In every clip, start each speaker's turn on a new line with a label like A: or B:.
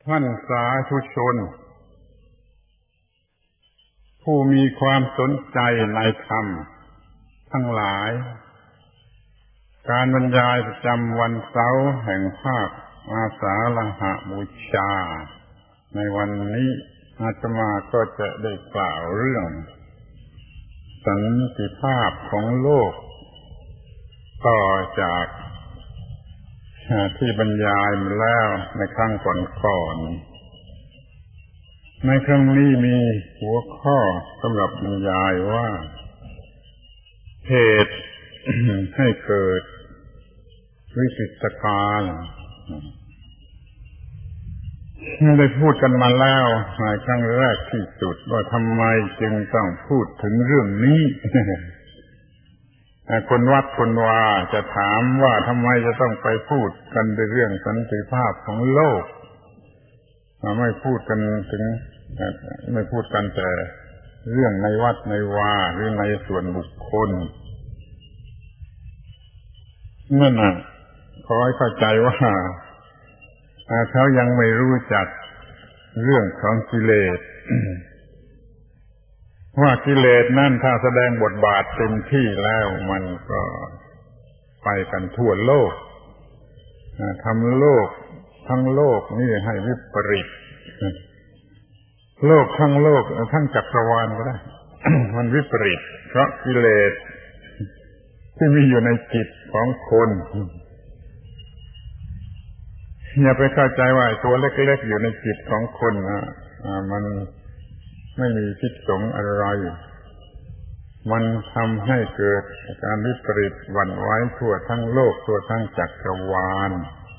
A: ท่านสาธุชนผู้มีความสนใจในธรรมทั้งหลายการบรรยายประจำวันเสาร์แห่งภาคอาสาฬหบูชาในวันนี้อาตมาก็จะได้กล่าวเรื่องสันติภาพของโลกต่อจากที่บรรยายมาแล้วในครั้งก่อนในครั้งนี้มีหัวข้อสำหรับบรรยายว่าเหตุให้เกิดวิกฤตการณ์ได้พูดกันมาแล้วในครั้งแรกที่สุดว่าทำไมจึงต้องพูดถึงเรื่องนี้คนวัดคนวาจะถามว่าทำไมจะต้องไปพูดกันในเรื่องสันติภาพของโลกไม่พูดกันแต่เรื่องในวัดในวาหรือในส่วนบุคคลนั่นน่ะขอให้เข้าใจว่าเขายังไม่รู้จักเรื่องของกิเลสว่ากิเลสนั่นถ้าแสดงบทบาทเต็มที่แล้วมันก็ไปกันทั่วโลกทำโลกทั้งโลกนี่ให้วิปริตโลกทั้งโลกทั้งจักรวาลก็ได้ มันวิปริตเพราะกิเลสที่มีอยู่ในจิตของคนอย่าไปเข้าใจว่าตัวเล็กๆอยู่ในจิตของคนมันไม่มีพิษสงอะไรมันทำให้เกิดการวิปริตหวั่นไหวทั่วทั้งโลกทั่วทั้งจักรวาล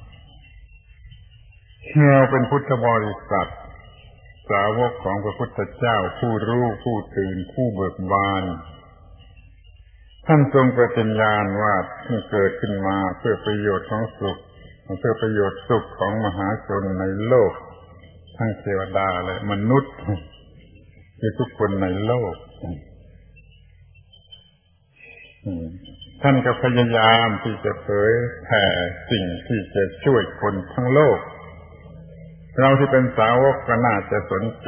A: เราเป็นพุทธบริษัทสาวกของพระพุทธเจ้าผู้รู้ผู้ตื่นผู้เบิกบานท่านทรงปฏิญญาณว่าที่เกิดขึ้นมาเพื่อประโยชน์ของสุขเพื่อประโยชน์สุขของมหาชนในโลกทั้งเทวดาและมนุษย์คือทุกคนในโลกท่านก็พยายามที่จะเผยแผ่สิ่งที่จะช่วยคนทั้งโลกเราที่เป็นสาวกก็น่าจะสนใจ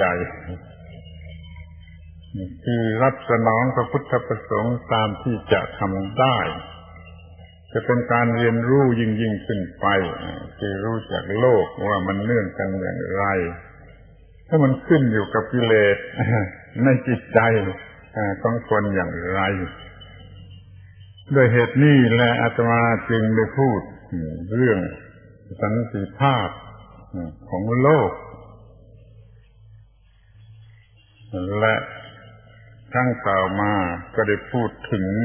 A: คือรับสนองพระพุทธประสงค์ตามที่จะทำได้จะเป็นการเรียนรู้ยิ่งขึ้นไปคือรู้จักโลกว่ามันเนื่องกันอย่างไรถ้ามันขึ้นอยู่กับกิเลสในจิตใจของคนอย่างไรด้วยเหตุนี้แหละอาตมาจึงได้พูดเรื่องสันติภาพของโลกและครั้งต่อมาก็ได้พูดถึง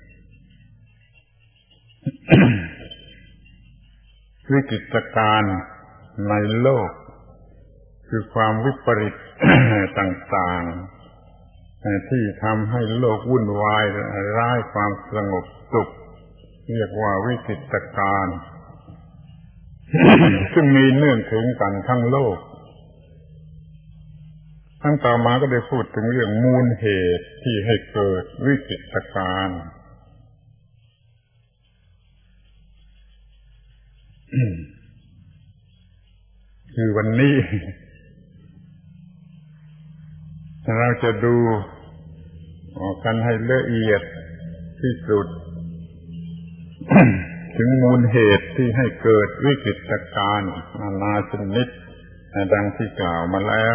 A: วิกฤตการณ์ในโลกคือความวิปริต ต่างๆที่ทำให้โลกวุ่นวายร้ายความสงบสุขเรียกว่าวิกฤตการณ์ ซึ่งมีเนื่องถึงกันทั้งโลกทั้งต่อมาก็ได้พูดถึงเรื่องมูลเหตุที่ให้เกิดวิกฤตการณ์คือวันนี้เราจะดูกันให้ละเอียดที่สุด ถึงมูลเหตุที่ให้เกิดวิกฤตการณ์นานาชนิดดังที่กล่าวมาแล้ว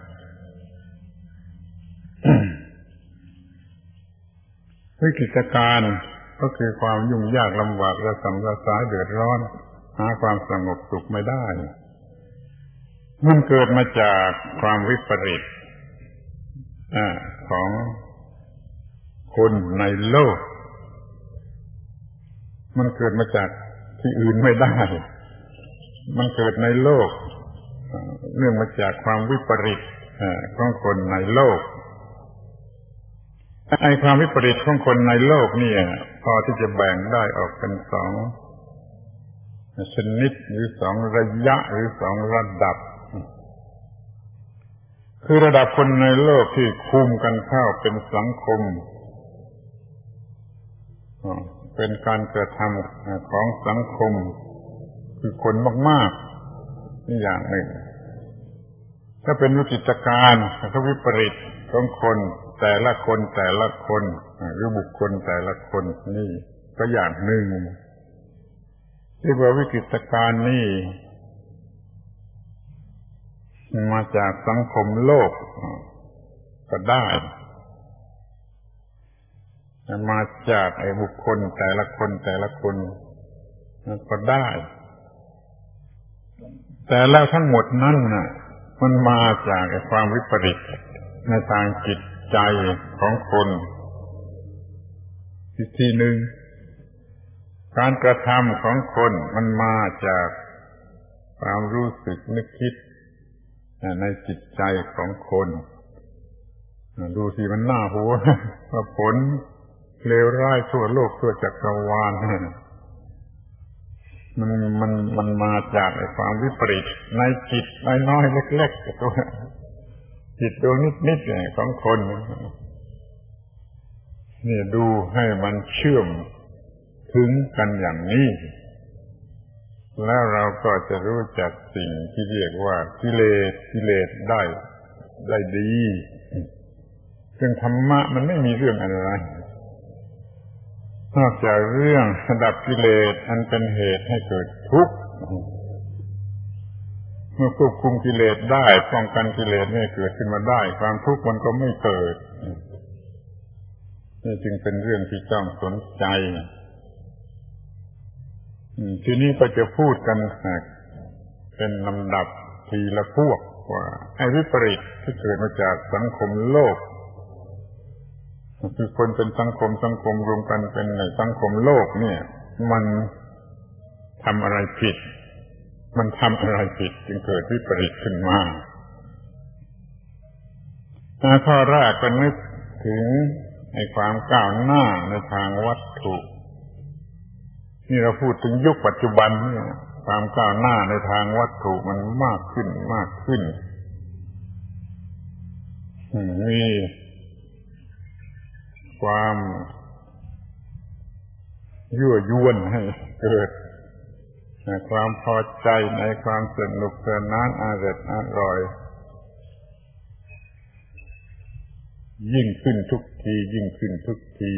A: วิกฤตการณ์ก็คือความยุ่งยากลำบากระส่ำระสายเดือดร้อนหาความสงบสุขไม่ได้มันเกิดมาจากความวิปริตของคนในโลกมันเกิดมาจากที่อื่นไม่ได้มันเกิดในโลกเนื่องมาจากความวิปริตของคนในโลกไอ้ความวิปริตของคนในโลกนี่พอที่จะแบ่งได้ออกเป็นสองชนิดหรือสองระยะหรือสองระดับคือระดับคนในโลกที่คุมกันเข้าเป็นสังคมเป็นการกระทำของสังคมคือคนมากๆนี่อย่างหนึ่งถ้าเป็นวิกฤตการณ์ถ้าวิปริตของคนแต่ละคนหรือบุคคลแต่ละคนนี่ก็อย่างหนึ่งที่ว่าวิกฤตการณ์นี่มาจากสังคมโลกก็ได้มาจากไอ้บุคคลแต่ละคนก็ได้แต่แล้วทั้งหมดนั่นน่ะมันมาจากไอ้ความวิปริตในทางจิตใจของคนอีกทีหนึ่งการกระทำของคนมันมาจากความรู้สึกนึกคิดในจิตใจของคนดูสิมันน่าหัวว่าผลเลวร้ายทั่วโลกทั่วจักรวาลมันมาจากไอ้ความวิปริตในจิตน้อยๆเล็กๆตัวจิตดวงนิดๆของคนนี่ดูให้มันเชื่อมถึงกันอย่างนี้แล้วเราก็จะรู้จักสิ่งที่เรียกว่ากิเลสได้ดีซึ่งธรรมะมันไม่มีเรื่องอะไรนอกจากเรื่องดับกิเลสอันเป็นเหตุให้เกิดทุกข์เมื่อควบคุมกิเลสได้ป้องกันกิเลสไม่เกิดขึ้นมาได้ความทุกข์มันก็ไม่เกิดนี่จึงเป็นเรื่องที่ต้องสนใจทีนี้ก็จะพูดกันเป็นลำดับทีละพวกว่าไอ้วิปริตที่เกิดมาจากสังคมโลกคือคนเป็นสังคมรวมกันเป็นในสังคมโลกเนี่ยมันทำอะไรผิดจึงเกิดวิปริตขึ้นมาข้อแรกก็นึกถึงไอ้ความก้าวหน้าในทางวัตถุนี่เราพูดถึงยุคปัจจุบันนี่ความก้าวหน้าในทางวัตถุมันมากขึ้นมีความยั่วยวนให้เกิดความพอใจในความสนุกสนานอร่อยยิ่งขึ้นทุกที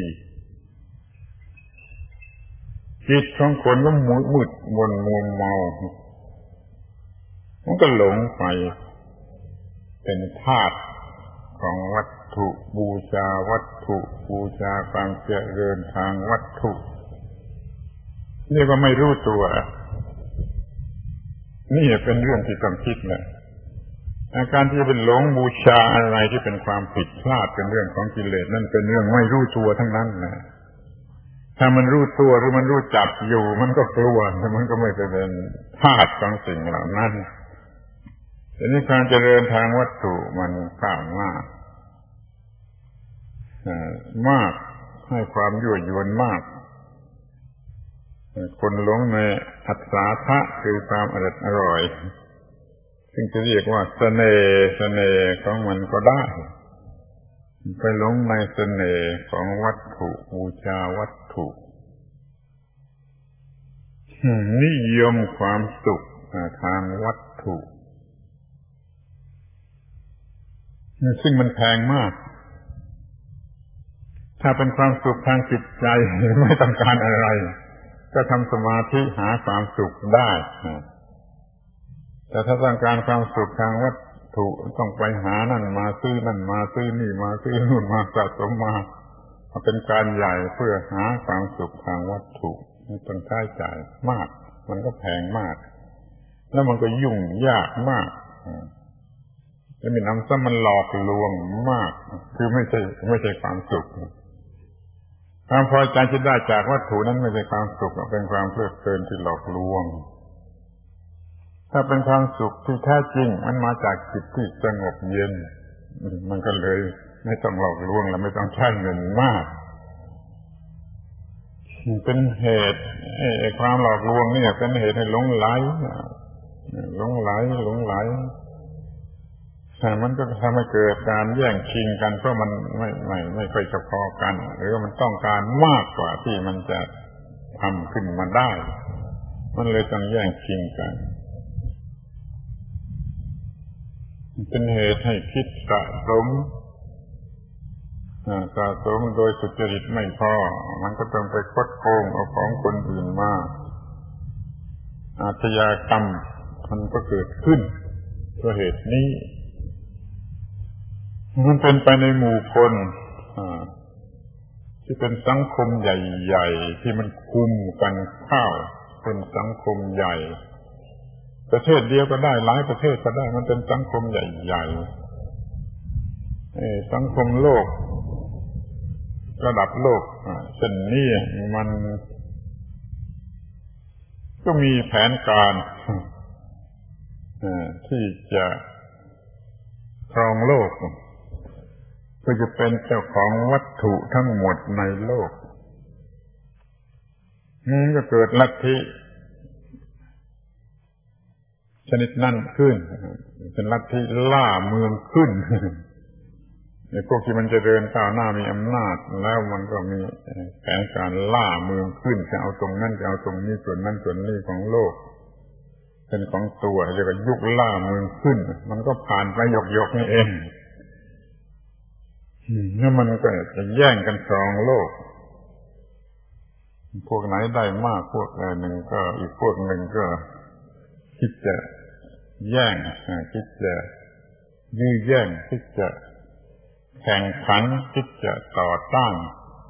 A: จิตของคนก็มืดมนมัวเมามันก็หลงไปเป็นทาสของวัตถุบูชาวัตถุบูชาความเจริญทางวัตถุเรียกว่าไม่รู้ตัวนี่เป็นเรื่องที่ต้องคิดนะอาการที่เป็นหลงบูชาอะไรที่เป็นความผิดพลาดเป็นเรื่องของกิเลสนั่นเป็นเรื่องไม่รู้ตัวทั้งนั้นนะถ้ามันรู้ตัวหรือมันรู้จับอยู่มันก็กลัวแต่มันก็ไม่เป็นทาสของสิ่งเหล่านั้นแต่นี่การเจริญทางวัตถุมันก้าวหน้ามากให้ความยั่วยวนมากคนหลงในอัศทะคือความอร่อยซึ่งจะเรียกว่าเสน่ห์ของมันก็ได้ไปหลงในเสน่ห์ของวัตถุบูชาวัตถุนิยมความสุขทางวัตถุซึ่งมันแพงมากถ้าเป็นความสุขทางจิตใจไม่ต้องการอะไรก็ทำสมาธิหาความสุขได้แต่ถ้าต้องการความสุขทางวัตถุต้องไปหานั่นมาซื้อนั่นมาซื้อนี่มาซื้อนู่นมาสะสมมาเป็นการใหญ่เพื่อหาความสุขทางวัตถุต้องใช้จ่ายมากมันก็แพงมากแล้วมันก็ยุ่งยากมากแล้วมีน้ำซ้ำมันหลอกลวงมากคือไม่ใช่ความสุขความพอใจที่ได้จากวัตถุนั้นไม่ใช่ความสุขเป็นความเพลิดเพลินที่หลอกลวงถ้าเป็นความสุขที่แท้จริงมันมาจากจิตที่สงบเย็นมันก็เลยไม่ต้องหลอกลวงและไม่ต้องใช้เงินมากเป็นเหตุความหลอกลวงเนี่ยเป็นเหตุให้หลงไหลแต่มันก็ทำให้เกิดการแย่งชิงกันเพราะมันไม่ค่อยจะพอกันหรือมันต้องการมากกว่าที่มันจะทำขึ้นมาได้มันเลยต้องแย่งชิงกันเป็นเหตุให้คิดสะสมโดยสุจริตไม่พอมันก็ต้องไปคดโกงเอาของคนอื่นมาอาชญากรรมมันก็เกิดขึ้นเพราะเหตุนี้มันเป็นไปในหมู่คนที่เป็นสังคมใหญ่ๆที่มันคุมกันเข้าเป็นสังคมใหญ่ประเทศเดียวก็ได้หลายประเทศก็ได้มันเป็นสังคมใหญ่ๆสังคมโลกระดับโลกเช่นนี้มันก็มีแผนการที่จะครองโลกก็จะเป็นเจ้าของวัตถุทั้งหมดในโลกนี่ก็เกิดลัทธิชนิดนั้นขึ้นเป็นลัทธิล่าเมืองขึ้นในพวกที่มันจะเดินก้าวหน้ามีอำนาจแล้วมันก็มีแผนการล่าเมืองขึ้นจะเอาตรงนั้นจะเอาตรงนี้ส่วนนั้นส่วนนี้ของโลกเป็นของตัวเรียกว่ายุคล่าเมืองขึ้นมันก็ผ่านไปหยกๆนี่เองแล้วมันก็จะแย่งกันครองโลกพวกไหนได้มากพวกหนึ่งก็อีกพวกหนึ่งก็คิดจะแย่งคิดจะยื้อแย่งคิดจะแข่งขันคิดจะต่อต้าน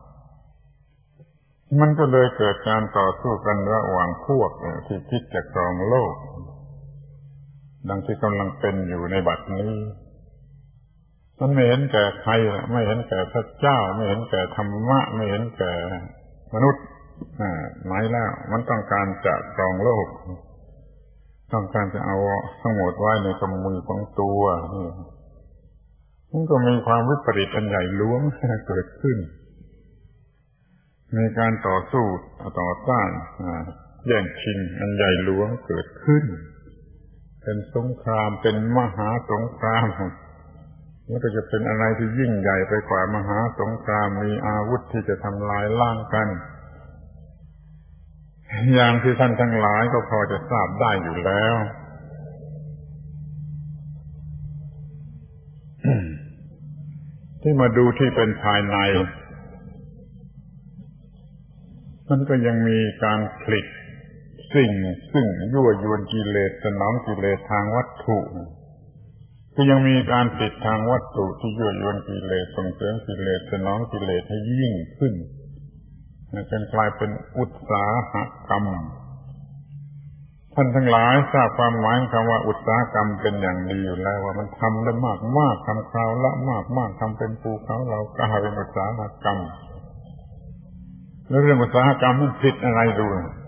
A: มันก็เลยเกิดการต่อสู้กันระหว่างพวกที่คิดจะครองโลกดังที่กำลังเป็นอยู่ในบัดนี้มันไม่เห็นแก่ใครไม่เห็นแก่พระเจ้าไม่เห็นแก่ธรรมะไม่เห็นแก่มนุษย์หมายแล้วมันต้องการจะครองโลกต้องการจะเอาทั้งหมดไว้ในกำมือของตัวมันก็มีความวิปริตอันใหญ่หลวงเกิดขึ้นมีการต่อสู้ต่อต้านแย่งชิงอันใหญ่หลวงเกิดขึ้นเป็นสงครามเป็นมหาสงครามมันก็จะเป็นอะไรที่ยิ่งใหญ่ไปกว่ามหาสงครามมีอาวุธที่จะทำลายล้างกันอย่างที่ท่านทั้งหลายก็พอจะทราบได้อยู่แล้วที่มาดูที่เป็นภายในมันก็ยังมีการผลิตสิ่งซึ่งยั่วยวนกิเลสสนองกิเลสทางวัตถุก็ยังมีการผลิตทางวัตถุที่ยั่วยวนกิเลสส่งเสริมกิเลสสนองกิเลสให้ยิ่งขึ้นจนกลายเป็นอุตสาหกรรมท่านทั้งหลายทราบความหมายคำว่าอุตสาหกรรมเป็นอย่างดีอยู่แล้วว่ามันทำได้มากๆทำคราวละมากๆทำเป็นภูเขาเรากลายเป็นอุตสาหกรรมแล้วเรื่องอุตสาหกรรมมันผิดอะไรดู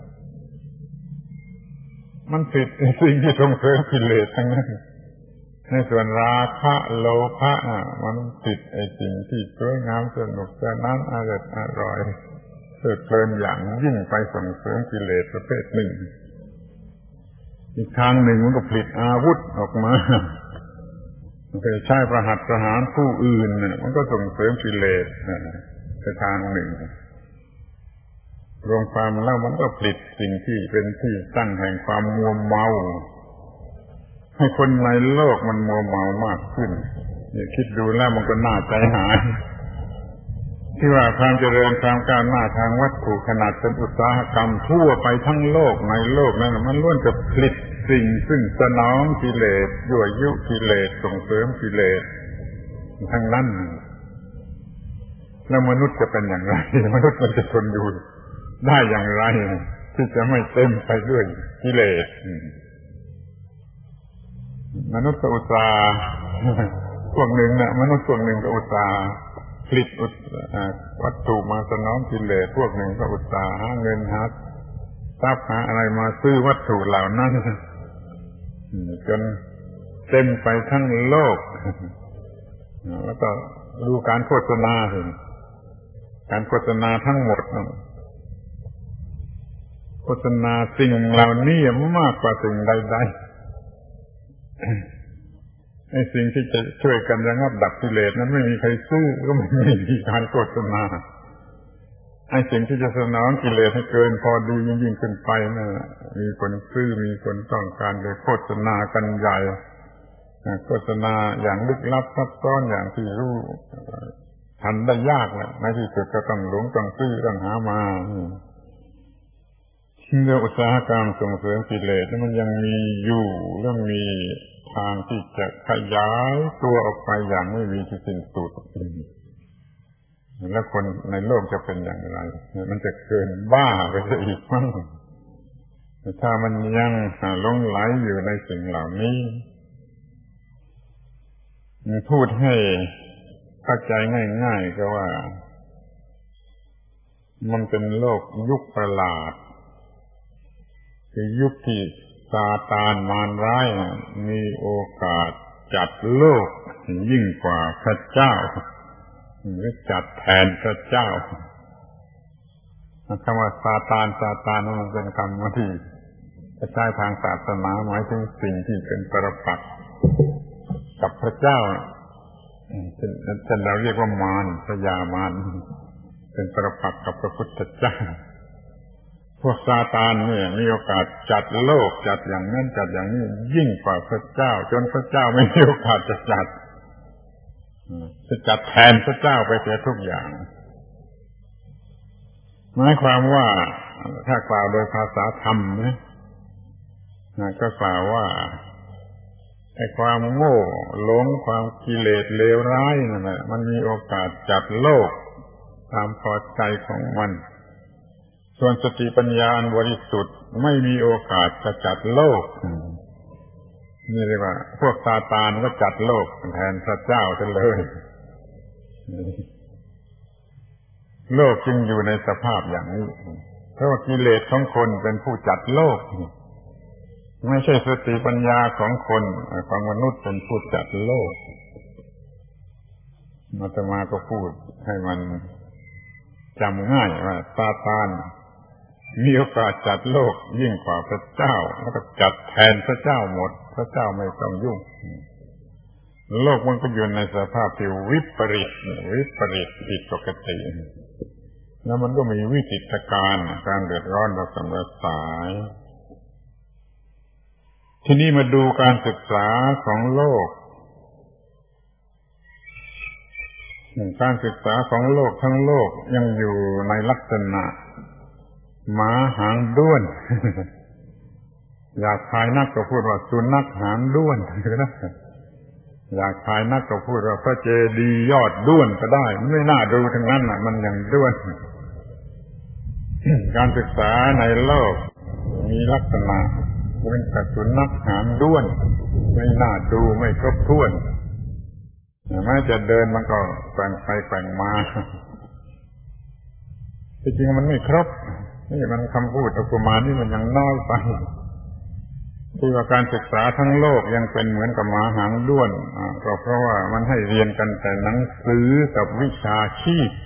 A: มันผิดสิ่งที่ส่งเสริมกิเลสทั้งนั้นในส่วนราคะโลภะมันผิดไอ้สิ่งที่สวยงามสนุกสนานอร่อยเพลิดเพลินอย่างยิ่งไปส่งเสริมกิเลสประเภทหนึ่งอีกทางหนึ่งมันก็ผลิตอาวุธออกมามันก็ใช้ประหัตประหารผู้อื่นมันก็ส่งเสริมกิเลสในทางหนึ่งรวมความแล้วมันก็ผลิตสิ่งที่เป็นที่ตั้งแห่งความมัวเมาให้คนในโลกมันมัวเมามากขึ้นนี่คิดดูแล้วมันก็น่าใจหายที่ว่าความเจริญความก้าวหน้าทางวัตถุขนาดเป็นอุตสาหกรรมทั่วไปทั้งโลกในโลกนั้นมันล้วนจะผลิตสิ่งซึ่งสนองกิเลสยั่วยุกิเลสส่งเสริมกิเลสทั้งนั้นแล้วมนุษย์จะเป็นอย่างไรมนุษย์มันจะทนอยู่ได้อย่างไรที่จะไม่เต็มไปด้วยกิเลสมนุษย์ก็อุตส่าห์พวกหนึ่งมนุษย์พวกหนึ่งก็อุตส่าห์ผลิตวัตถุมาสนองกิเลสพวกหนึ่งก็อุตส่าห์หาเงินหาทรัพย์หาอะไรมาซื้อวัตถุเหล่านั้นจนเต็มไปทั้งโลกแล้วก็ดูการโฆษณาการโฆษณาทั้งหมดโฆษณาสิ่งเหล่านี้มากกว่าสิ่งใดๆไอ้สิ่งที่จะช่วยกันระงับดับกิเลสนั้นไม่มีใครซื้อก็ไม่มีการโฆษณาไอ้สิ่งที่จะสนองกิเลสให้เกินพอดียิ่งขึ้นไปนั่นแหละมีคนซื้อมีคนต้องการเลยโฆษณากันใหญ่โฆษณาอย่างลึกลับซับซ้อนอย่างที่รู้ทันได้ยากแหละในที่สุดก็ต้องหลงต้องซื้อต้องหามาเรื่องอุตสาหกรรมส่งเสริมกิเลสมันยังมีอยู่และมีทางที่จะขยายตัวออกไปอย่างไม่มีที่สิ้นสุดแล้วคนในโลกจะเป็นอย่างไรมันจะเกินบ้าไปซะอีกมั้งถ้ามันยังหลงไหลอยู่ในสิ่งเหล่านี้พูดให้เข้าใจง่ายๆก็ว่ามันเป็นโลกยุคประหลาดคือยุคที่ซาตานมารร้ายมีโอกาสจัดโลกยิ่งกว่าพระเจ้าหรือจัดแทนพระเจ้าคำว่าซาตานมันเป็นคำที่ใช้ทางศาสนาหมายถึงสิ่งที่เป็นปรปักษ์กับพระเจ้าเช่นเราเรียกว่ามารพยามารเป็นปรปักษ์กับพระพุทธเจ้าพวกซาตานเนี่ยมีโอกาสจัดโลกจัดอย่างนั้นจัดอย่างนี้ยิ่งกว่าพระเจ้าจนพระเจ้าไม่มีโอกาสจะจัดแทนพระเจ้าไปเสียทุกอย่างหมายความว่าถ้ากล่าวโดยภาษาธรรมนะก็กล่าวว่าไอ้ความโง่หลงความกิเลสเลวร้ายนั่นแหละมันมีโอกาสจัดโลกตามพอใจของมันส่วนสติปัญญาอันบริสุทธิ์ไม่มีโอกาสจะจัดโลกนี่เรียกว่าพวกซาตานก็จัดโลกแทนพระเจ้าไปเลยโลกจึงอยู่ในสภาพอย่างนี้เพราะว่ากิเลสของคนเป็นผู้จัดโลกไม่ใช่สติปัญญาของคนของมนุษย์เป็นผู้จัดโลกอาตมาก็พูดให้มันจำง่ายว่าซาตานมีโอกาสจัดโลกยิ่งกว่าพระเจ้าแล้วก็จัดแทนพระเจ้าหมดพระเจ้าไม่ต้องยุ่งโลกมันก็อยู่ในสภาพที่วิปริตผิดปกติแล้วมันก็มีวิกฤตการณ์การเดือดร้อนระสำระสายทีนี้มาดูการศึกษาของโลกการศึกษาของโลกทั้งโลกยังอยู่ในลักษณะหมาหางด้วนอยากทายนักก็พูดว่าสุนัขหางด้วนนะอยากทายนักก็พูดว่าพระเจดีย์ยอดด้วนก็ได้มันไม่น่าดูทั้งนั้นน่ะมันยังด้วน การศึกษาในโลกมีลักษณะเป็นสุนัขหางด้วนไม่น่าดูไม่ครบถ้วนแม้จะเดินมันก็แกว่งไปแกว่งมาจริงๆมันไม่ครบนี่มันคำพูดอุปมานี่มันยังน้อยไปที่ว่าการศึกษาทั้งโลกยังเป็นเหมือนกับหมาหางด้วนก็เพราะว่ามันให้เรียนกันแต่หนังสือกับวิชาชีพ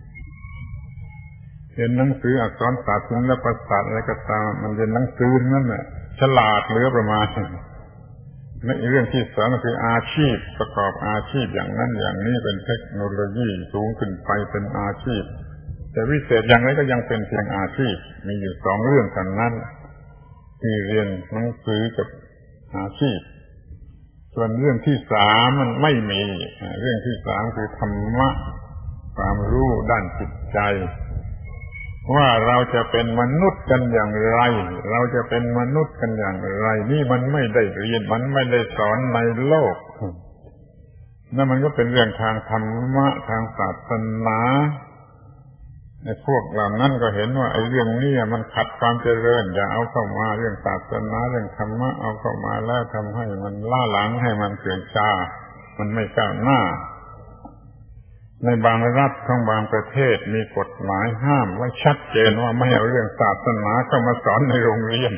A: เรียนหนังสืออักษรศาสตร์ศิลปศาสตร์อะไรก็ตามมันเรียนหนังสือนั่นแหละฉลาดเหลือประมาณในเรื่องที่สอนก็คืออาชีพประกอบอาชีพอย่างนั้นอย่างนี้เป็นเทคโนโลยีสูงขึ้นไปเป็นอาชีพแต่วิเศษอย่างไรก็ยังเป็นเพียงอาชีพมีอยู่สองเรื่องกันนั้นคือเรียนหนังสือกับอาชีพส่วนเรื่องที่สามมันไม่มีเรื่องที่สามคือธรรมะความรู้ด้านจิตใจว่าเราจะเป็นมนุษย์กันอย่างไรเราจะเป็นมนุษย์กันอย่างไรนี่มันไม่ได้เรียนมันไม่ได้สอนในโลกนั่นมันก็เป็นเรื่องทางธรรมะทางศาสนาในพวกเหล่านั้นก็เห็นว่าไอ้เรื่องนี้มันขัดความเจริญอย่าเอาเข้ามาเรื่องศาสนาเรื่องธรรมะเอาเข้ามาแล้วทำให้มันล้าหลังให้มันเสื่อมช้ามันไม่ก้าวหน้าในบางรัฐของบางประเทศมีกฎหมายห้ามไว้ชัดเจนว่าไม่เอาเรื่องศาสนาเข้ามาสอนในโรงเรียน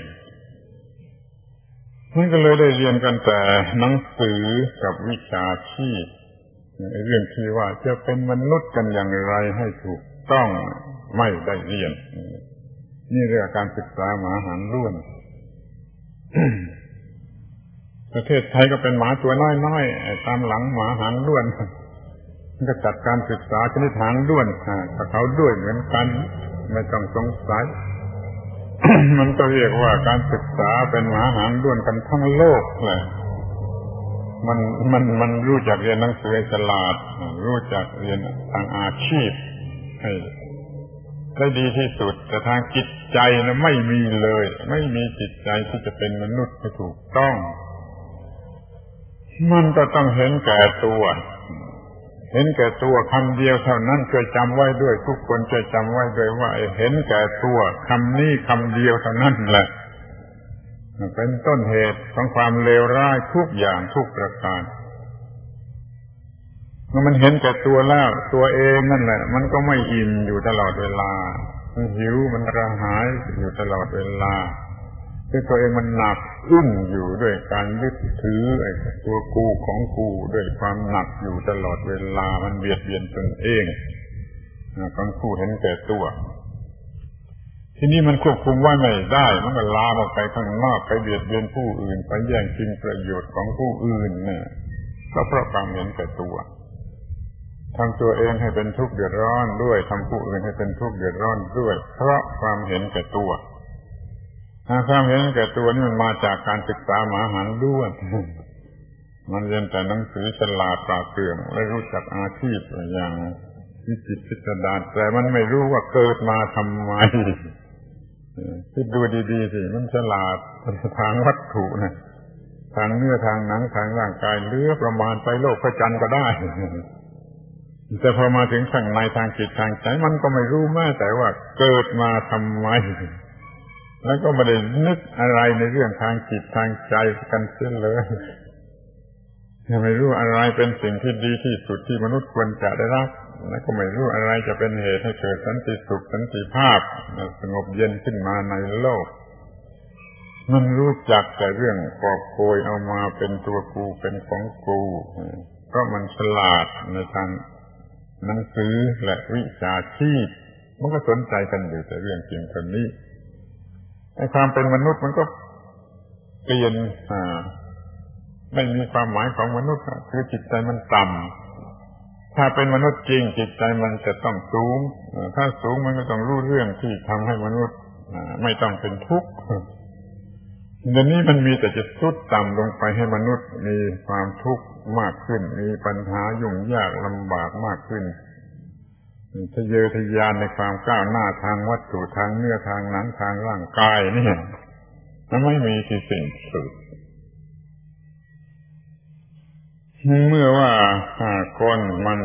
A: มันก็เลยได้เรียนกันแต่หนังสือกับวิชาชีพเรื่องที่ว่าจะเป็นมนุษย์กันอย่างไรให้ถูกต้องไม่ได้เรียนนี่เรื่องการศึกษาหมาหางด้วน ประเทศไทยก็เป็นหมาตัวน้อยๆตามหลังหมาหางด้วนมันก็จัดการศึกษาชนิดหางด้วนกับเขาด้วยเหมือนกันไม่ต้องสงสัย มันก็เรียกว่าการศึกษาเป็นหมาหางด้วนกันทั้งโลกเลยมันมันรู้จักเรียนหนังสือให้ฉลาดรู้จักเรียนทางอาชีพให้ได้ดีที่สุดแต่ทางจิตใจนะไม่มีเลยไม่มีจิตใจที่จะเป็นมนุษย์ที่ถูกต้องมันก็ต้องเห็นแก่ตัวเห็นแก่ตัวคำเดียวเท่านั้นช่วยจำไว้ด้วยทุกคนช่วยจำไว้ด้วยว่าเห็นแก่ตัวคำนี้คำเดียวเท่านั้นแหละเป็นต้นเหตุของความเลวร้ายทุกอย่างทุกประการเมื่อมันเห็นแก่ตัวแล้วตัวเองนั่นแหละมันก็ไม่อิ่มอยู่ตลอดเวลามันหิวมันกระหายอยู่ตลอดเวลาคือตัวเองมันหนักอึ้งอยู่ด้วยการยึดถือไอ้ตัวกูของกูด้วยความหนักอยู่ตลอดเวลามันเบียดเบียนตนเองของผู้เห็นแก่ตัวทีนี้มันควบคุมไว้ไม่ได้มันก็ลามออกไปข้างนอกไปเบียดเบียนผู้อื่นไปแย่งชิงประโยชน์ของผู้อื่นเนี่ยก็เพราะความเห็นแก่ตัวทำตัวเองให้เป็นทุกข์เดือดร้อนด้วยทำผู้อื่นให้เป็นทุกข์เดือดร้อนด้วยเพราะความเห็นแก่ตัวความเห็นแก่ตัวนี่มันมาจากการศึกษาหมาหันด้วนมันเรียนแต่หนังสือฉลาดปราดเปรื่องและรู้จักอาชีพอย่างวิจิตรพิสดารแต่มันไม่รู้ว่าเกิดมาทำไมคิดดูดีๆสิมันฉลาดทางวัตถุนะทางเนื้อทางหนังทางร่างกายเหลือประมาณไปโลกพระจันทร์ก็ได้แต่พอมาถึงข้างในทางจิตทางใจมันก็ไม่รู้แม้แต่ว่าเกิดมาทำไมแล้วก็ไม่ได้นึกอะไรในเรื่องทางจิตทางใจกันเสียเลยไม่รู้อะไรเป็นสิ่งที่ดีที่สุดที่มนุษย์ควรจะได้รับแล้วก็ไม่รู้อะไรจะเป็นเหตุให้เกิดสันติสุขสันติภาพสงบเย็นขึ้นมาในโลกมันรู้จักแต่เรื่องกอบโกยเอามาเป็นตัวกูเป็นของกูเพราะมันฉลาดในทางหนังสือและวิชาชีพมันก็สนใจกันอยู่แต่เรื่องจริงคนนี้ไอ้ความเป็นมนุษย์มันก็เปลี่ยนไม่มีความหมายของมนุษย์คือจิตใจมันต่ำถ้าเป็นมนุษย์จริงจิตใจมันจะต้องสูงถ้าสูงมันก็ต้องรู้เรื่องที่ทำให้มนุษย์ไม่ต้องเป็นทุกข์เดี๋ยวนี้มันมีแต่จะทรุดต่ำลงไปให้มนุษย์มีความทุกข์มากขึ้นมีปัญหายุ่งยากลำบากมากขึ้นทะเยอทะยานในความก้าวหน้าทางวัตถุทางเนื้อทางหนังทางร่างกายนี่มันไม่มีที่สิ้นสุดเมื่อว่าคนมัน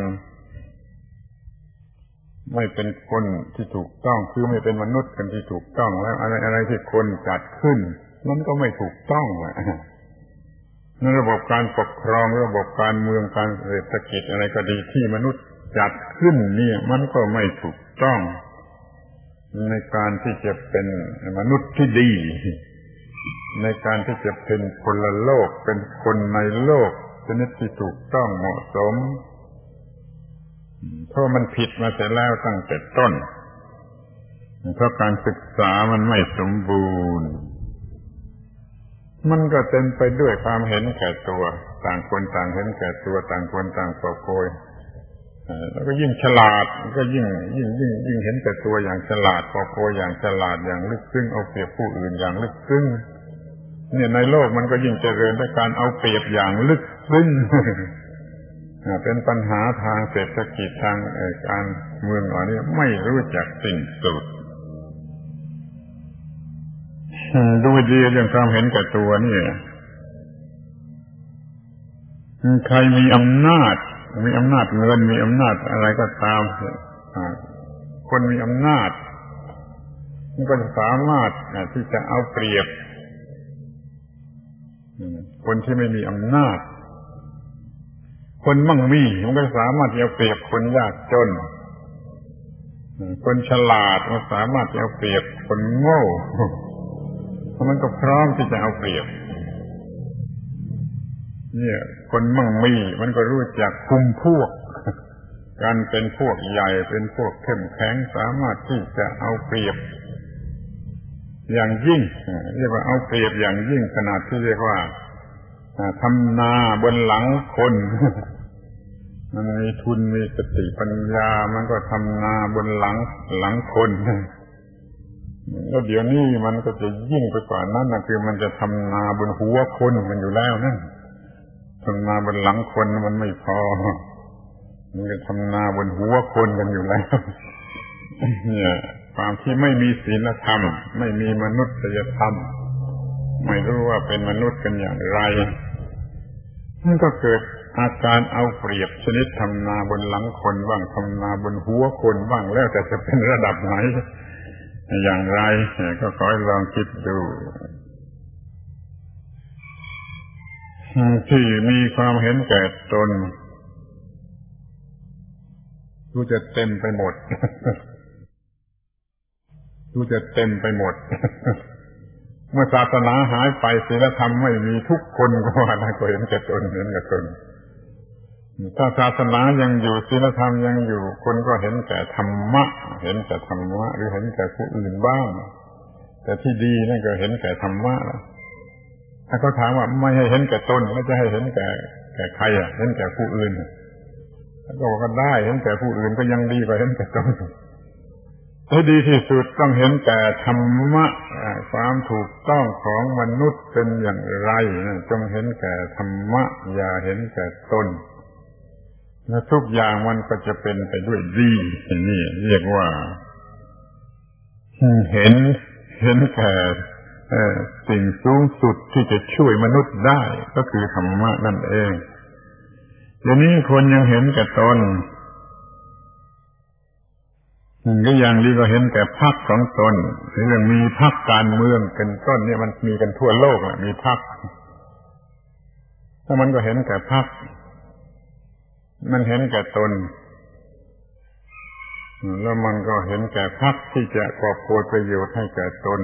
A: ไม่เป็นคนที่ถูกต้องคือไม่เป็นมนุษย์กันที่ถูกต้องแล้วอะไรที่คนจัดขึ้นมันก็ไม่ถูกต้องในระบบการปกครองระบบการเมืองการเศรษฐกิจอะไรก็ดีที่มนุษย์จัดขึ้นเนี่ยมันก็ไม่ถูกต้องในการที่จะเป็นมนุษย์ที่ดีในการที่จะเป็นพลโลกเป็นคนในโลกชนิดที่ถูกต้องเหมาะสมเพราะมันผิดมาแต่แล้วตั้งแต่ต้นเพราะการศึกษามันไม่สมบูรณ์มันก็เต็มไปด้วยความเห็นแก่ตัวต่างคนต่างเห็นแก่ตัวต่างคนต่างกอบโกยแล้วก็ยิ่งฉลาดก็ยิ่งเห็นแก่ตัวอย่างฉลาดกอบโกยอย่างฉลาดอย่างลึกซึ้งเอาเปรียบผู้อื่นอย่างลึกซึ้งเนี่ยในโลกมันก็ยิ่งเจริญด้วยการเอาเปรียบอย่างลึกซึ้งเป็นปัญหาทางเศรษฐกิจทางการเมืองเหล่านี้ไม่รู้จักสิ้นสุดดูดีเรื่องความเห็นแก่ตัวนี่ใครมีอำนาจเงินมีอำนาจอะไรก็ตามคนมีอำนาจมันก็สามารถที่จะเอาเปรียบคนที่ไม่มีอำนาจคนมั่งมีมันก็สามารถที่จะเอาเปรียบคนยากจนคนฉลาดมันสามารถที่จะเอาเปรียบคนโง่มันก็พร้อมที่จะเอาเปรียบเนี่ยคนมั่งมีมันก็รู้จักคุมพวกการเป็นพวกใหญ่เป็นพวกเข้มแข็งสามารถที่จะเอาเปรียบอย่างยิ่งเรียกว่าเอาเปรียบอย่างยิ่งขนาดที่เรียกว่าทำนาบนหลังคนมันมีทุนมีสติปัญญามันก็ทำนาบนหลังคนแล้วเดี๋ยวนี้มันก็จะยิ่งไปกว่านั้นนะคือมันจะทำนาบนหัวคนมันอยู่แล้วนั่นทำนาบนหลังคนมันไม่พอมันก็ทำนาบนหัวคนกันอยู่แล้วเนี่ยความที่ไม่มีศีลธรรมไม่มีมนุษยธรรมไม่รู้ว่าเป็นมนุษย์กันอย่างไรมันก็เกิดอาการเอาเปรียบชนิดทำนาบนหลังคนบ้างทำนาบนหัวคนบ้างแล้วแต่จะเป็นระดับไหนอย่างไรก็ขอให้ลองคิดดูที่มีความเห็นแก่ตนดูจะเต็มไปหมดดูจะเต็มไปหมดเมื่อศาสนาหายไปศีลธรรมไม่มีทุกคนก็ว่าได้ก็เห็นแก่ตนเห็นแก่ตนถ้าศาสนายังอยู่ศีลธรรมยังอยู่คนก็เห็นแก่ธรรมะเห็นแต่ธรรมะหรือเห็นแก่ผู้อื่นบ้างแต่ที่ดีนั่นก็เห็นแก่ธรรมะถ้าเขาถามว่าไม่ให้เห็นแก่ตนแล้วจะให้เห็นแก่ใครเห็นแก่ผู้อื่นก็บอกว่าได้เห็นแก่ผู้อื่นก็ยังดีกว่าเห็นแก่ตนที่ดีที่สุดต้องเห็นแก่ธรรมะความถูกต้องของมนุษย์เป็นอย่างไรจงเห็นแก่ธรรมะอย่าเห็นแก่ตนและทุกอย่างมันก็จะเป็นไปด้วยดีนี่เรียกว่าเห็นแก่สิ่งสูงสุดที่จะช่วยมนุษย์ได้ก็คือธรรมะนั่นเองเดี๋ยวนี้คนยังเห็นแก่ตนก็อย่างนี้ก็เห็นแก่พรรคของตนเรื่องมีพรรคการเมืองเป็นต้นเนี่ยมันมีกันทั่วโลกมีพรรคถ้ามันก็เห็นแก่พรรคมันเห็นแก่ตนแล้วมันก็เห็นแก่พรรคที่จะกอบโกยประโยชน์ให้แก่ตน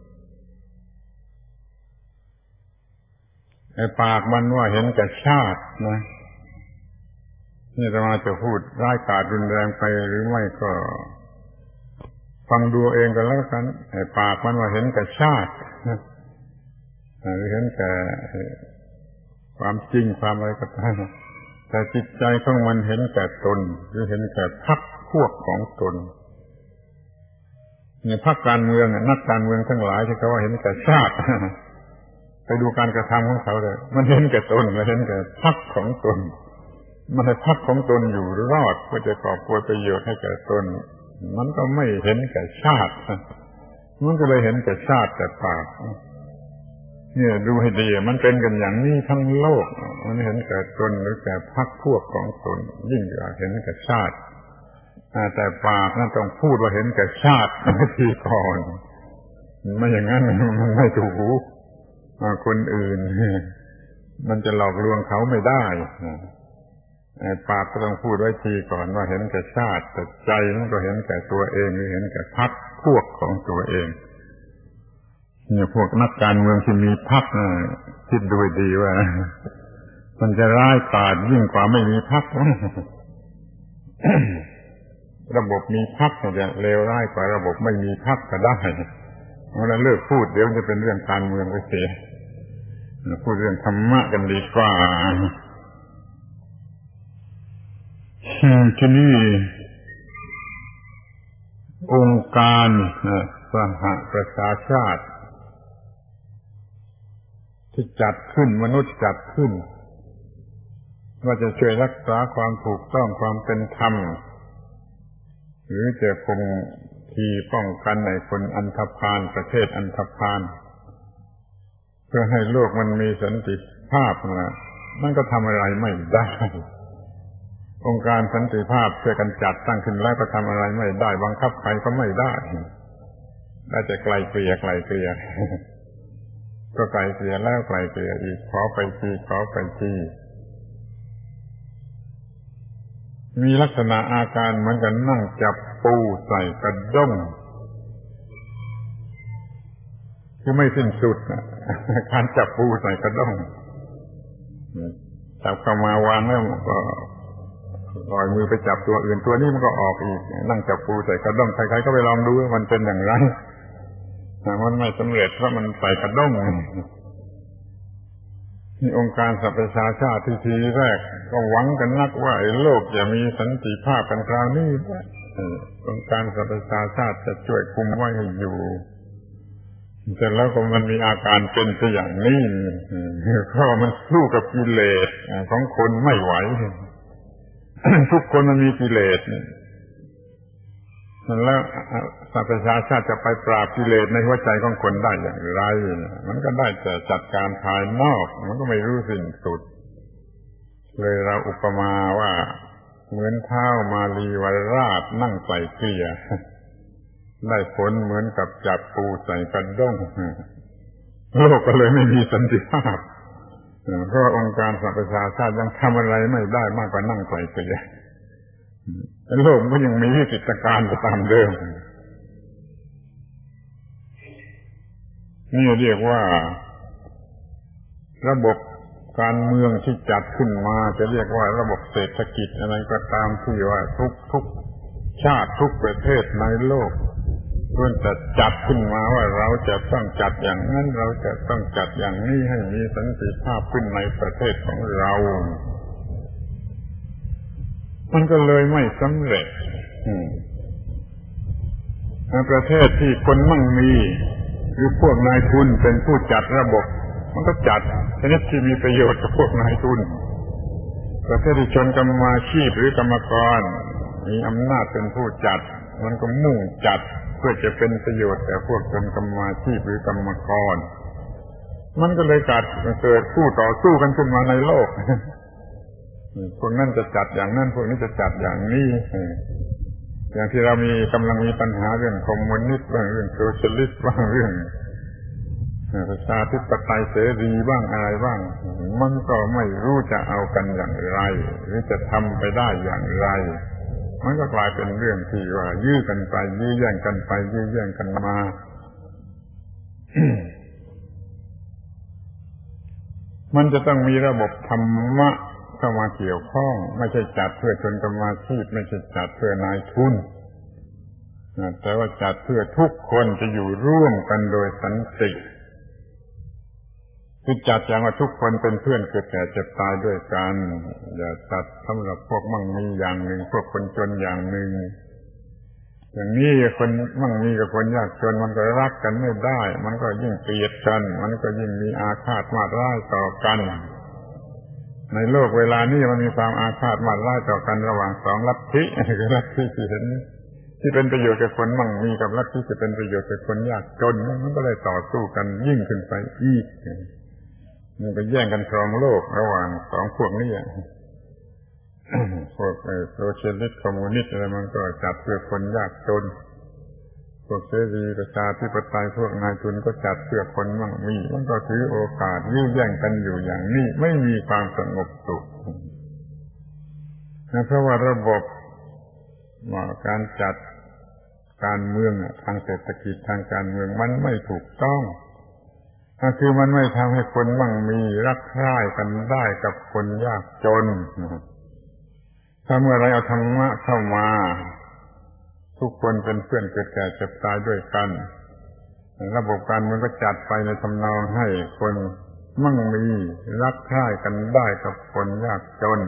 A: ไอ้ปากมันว่าเห็นแก่ชาตินะนี่อาตมาจะพูดร้ายกาจรุนแรงไปหรือไม่ก็ฟังดูเองกันแล้วกันไอ้ปากมันว่าเห็นแก่ชาติหรือเห็นแก่ความจริงความอะไรก็ตามแต่จิตใจของมันเห็นแก่ตนหรือเห็นแก่พรรคพวกของตนเนี่ยพรรคการเมืองนักการเมืองทั้งหลายที่เขาว่าเห็นแก่ชาติไปดูการกระทำของเขาเลยมันเห็นแก่ตนมันเห็นแก่พรรคของตนมันให้พรรคของตนอยู่รอดเพื่อจะกอบโกยประโยชน์ให้แก่ตนมันก็ไม่เห็นแก่ชาติมันก็เลยเห็นแก่ชาติแต่ปากเนี่ยดูให้ดีมันเป็นกันอย่างนี้ทั้งโลกมันเห็นแก่ตนหรือแก่พรรคพวกของตนยิ่งกว่าเห็นแก่ชาติแต่ปากนั่นต้องพูดว่าเห็นแก่ชาติทีก่อนไม่อย่างนั้นมันไม่ถูกคนอื่นมันจะหลอกลวงเขาไม่ได้ปากก็ต้องพูดไว้ทีก่อนว่าเห็นแก่ชาติแต่ใจมันก็เห็นแก่ตัวเองหรือเห็นแก่พรรคพวกของตัวเองเนี่ยพวกนักการเมืองที่มีพรรคคิดดูดีว่ามันจะร้ายกาจยิ่งกว่าไม่มีพรรค ระบบมีพรรคจะเลวร้ายกว่าระบบไม่มีพรรคก็ได้เราเลิกพูดเดี๋ยวจะเป็นเรื่องการเมืองไปเสียพูดเรื่องธรรมะกันดีกว่าที่นี่องค์การสหประชาชาติที่จัดขึ้นมนุษย์จัดขึ้นว่าจะช่วยรักษาความถูกต้องความเป็นธรรมหรือจะคงที่ป้องกันในคนอันธพาลประเทศอันธพาลเพื่อให้โลกมันมีสันติภาพมันก็ทำอะไรไม่ได้องค์การสันติภาพช่วยกันจัดตั้งขึ้นแล้วก็ทำอะไรไม่ได้บังคับใครก็ไม่ได้ได้แต่ไกลเกลี่ยก็ไกลเกลี่ยแล้วไกลเกลี่ยอีกขอไปทีมีลักษณะอาการเหมือนกันนั่งจับปูใส่กระด้งคือไม่สิ้นสุดการจับปูใส่กระด้งจับเข้ามาวางแล้วก็ลอยมือไปจับตัวอื่นตัวนี้มันก็ออกอีกนั่งจับปูใส่กระด้งใครๆก็ไปลองดูว่ามันเป็นอย่างไรมันไม่สำเร็จเพราะมันใส่กระด้งนี่องค์การสหประชาชาติที่ทีแรกก็หวังกันนักว่าโลกจะมีสันติภาพกันคราวนี้องค์การสหประชาชาติจะช่วยคุมไว้ให้อยู่แต่แล้วก็มันมีอาการเป็นไปอย่างนี้เพราะมันสู้กับกิเลสของคนไม่ไหว ทุกคนมันมีกิเลสแล้วประชาชาติจะไปปราบกิเลสในหัวใจของคนได้อย่างไรมันก็ได้แต่จัดการภายนอกมันก็ไม่รู้สิ้นสุดเลยเราอุปมาว่าเหมือนเท้ามาลีวราชนั่งใส่เกลียได้ผลเหมือนกับจับปูใส่กระด้งโลกก็เลยไม่มีสันติภาพเพราะองค์การสหประชาชาติยังทำอะไรไม่ได้มากกว่านั่งใส่เกลียโลกก็ยังมีวิกฤตการณ์ตามเดิมนี่เรียกว่าระบบการเมืองที่จัดขึ้นมาจะเรียกว่าระบบเศรษฐกิจอะไรก็ตามที่ว่าทุกชาติทุกประเทศในโลกล้วนแต่จัดขึ้นมาว่าเราจะต้องจัดอย่างนั้นเราจะต้องจัดอย่างนี้ให้มีสันติภาพขึ้นในประเทศของเรามันก็เลยไม่สำเร็จประเทศที่คนมั่งมีหรือพวกนายทุนเป็นผู้จัดระบบมันก็จัดชนิดที่มีประโยชน์กับพวกนายทุนประเทศที่ชนกรรมาชีพหรือกรรมกรมีอำนาจเป็นผู้จัดมันก็มุ่งจัดเพื่อจะเป็นประโยชน์แก่พวกชนกรรมาชีพหรือกรรมกรมันก็เลยเกิดคู่ต่อสู้กันขึ้นมาในโลกพวกนั้นจะจัดอย่างนั้นพวกนี้จะจัดอย่างนี้อย่างที่เรากำลังมีปัญหาเรื่องคอมมิวนิสต์บ้างเรื่องโซเชียลิสต์บ้างเรื่องประชาธิปไตยเสรีบ้างอะไรบ้างมันก็ไม่รู้จะเอากันอย่างไรหรือจะทำไปได้อย่างไรมันก็กลายเป็นเรื่องที่ว่ายื้อกันไปยื้อแย่งกันไปยื้อแย่งกันมา มันจะต้องมีระบบธรรมะเข้ามาเกี่ยวข้องไม่ใช่จัดเพื่อชนกรรมาชีพไม่ใช่จัดเพื่อนายทุนแต่ว่าจัดเพื่อทุกคนจะอยู่ร่วมกันโดยสันติคือจัดอย่างว่าทุกคนเป็นเพื่อนเกิดแก่เจ็บตายด้วยกันอย่าจัดสำหรับพวกมั่งมีอย่างหนึ่งพวกคนจนอย่างหนึ่งอย่างนี้คนมั่งมีกับคนยากจนมันก็รักกันไม่ได้มันก็ยิ่งเกลียดกันมันก็ยิ่งมีอาฆาตมาร้ายต่อกันในโลกเวลานี้มันมีความอาฆาตมาร้ายต่อกันระหว่างสองลัทธิคือลัทธิที่เห็นที่เป็นประโยชน์แก่คนมั่งมีกับลัทธิที่เป็นประโยชน์แก่คนยากจนมันก็เลยต่อสู้กันยิ่งขึ้นไปอีกมันก็แย่งกันครองโลกระหว่างสองพวกนี้พวกโซเชียลิสต์คอมมิวนิสต์อะไรมันก็จัดเพื่อคนยากจนพวกเสรีประชาธิปไตยพวกนายทุนก็จัดเพื่อคนมั่งมีมันก็ถือโอกาสยื้อแย่งกันอยู่อย่างนี้ไม่มีความสงบสุขเพราะว่าระบบการจัดการเมืองทางเศรษฐกิจทางการเมืองมันไม่ถูกต้องคือมันไม่ทำให้คนมั่งมีรักใคร่กันได้กับคนยากจนถ้าเมื่อไรเอาธรรมะเข้ามาทุกคนเป็นเพื่อนเกิดแก่เจ็บตายด้วยกันระบบการเมืองก็จัดไปในทำนองให้คนมั่งมีรักใคร่กันได้กับคนยากจน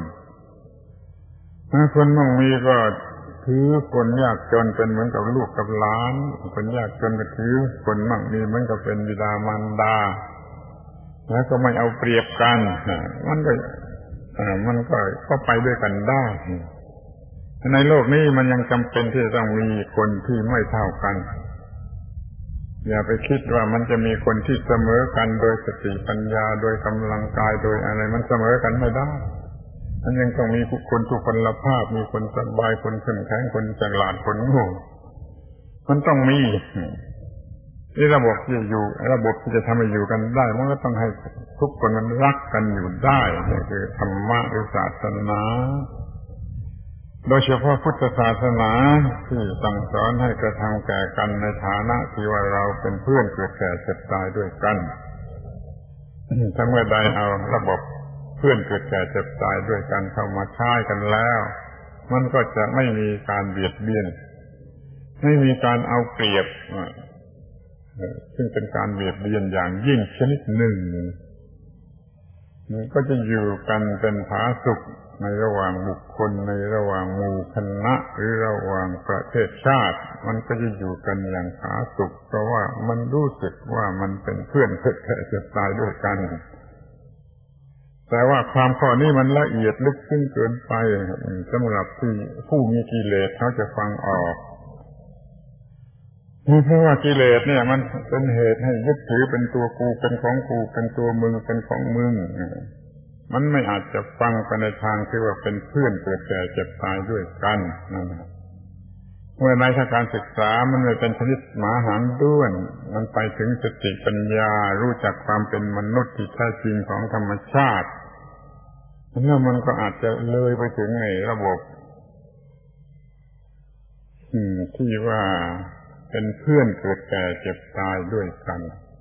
A: คนมั่งมีก็ถือคนยากจนเป็นเหมือนกับลูกกับหลานคนยากจนก็ถือคนมั่งมีเหมือนกับเป็นบิดามารดาแล้วก็ไม่เอาเปรียบกันมันก็ไปด้วยกันได้ในโลกนี้มันยังจำเป็นที่จะต้องมีคนที่ไม่เท่ากันอย่าไปคิดว่ามันจะมีคนที่เสมอกันโดยสติปัญญาโดยกำลังกายโดยอะไรมันเสมอกันไม่ได้มันยังต้องมีคนทุกพลภาพมีคนสบายคนเข้มแข็งคนฉลาดคนโง่มันต้องมีนี่ระบบที่อยู่ระบบที่จะทำให้อยู่กันได้มันก็ต้องให้ทุกคนมันรักกันอยู่ได้นี่คือธรรมะหรือศาสนาโดยเฉพาะพุทธศาสนาที่สั่งสอนให้กระทำแก่กันในฐานะที่ว่าเราเป็นเพื่อนเกิดแก่เจ็บตายด้วยกันถ้าเมื่อใดเอาระบบเพื่อนเกิดแก่เจ็บตายด้วยกันเข้ามาใช้กันแล้วมันก็จะไม่มีการเบียดเบียนไม่มีการเอาเปรียบซึ่งเป็นการเบียดเบียนอย่างยิ่งชนิดหนึ่งก็จะอยู่กันเป็นผาสุกในระหว่างบุคคลในระหว่างหมู่คณะหรือระหว่างประเทศชาติมันก็จะอยู่กันอย่างผาสุกเพราะว่ามันรู้สึกว่ามันเป็นเพื่อนเกิดแก่เจ็บตายด้วยกันแต่ว่าความข้อนี้มันละเอียดลึกซึ้งเกินไปสำหรับที่ผู้มีกิเลสเขาจะฟังออกเพราะว่ากิเลสเนี่ยมันเป็นเหตุให้ยึดถือเป็นตัวกูเป็นของกูเป็นตัวมึงเป็นของมึงมันไม่อาจจะฟังไปในทางที่ว่าเป็นเพื่อนเกิดแก่เจ็บตายด้วยกันนั่นเมื่อในทางการศึกษามันไม่เป็นชนิดหมาหางด้วนมันไปถึงสติปัญญารู้จักความเป็นมนุษย์ที่แท้จริงของธรรมชาติแล้วมันก็อาจจะเลยไปถึงในระบบที่ว่าเป็นเพื่อนเกิดแก่เจ็บตายด้วยกัน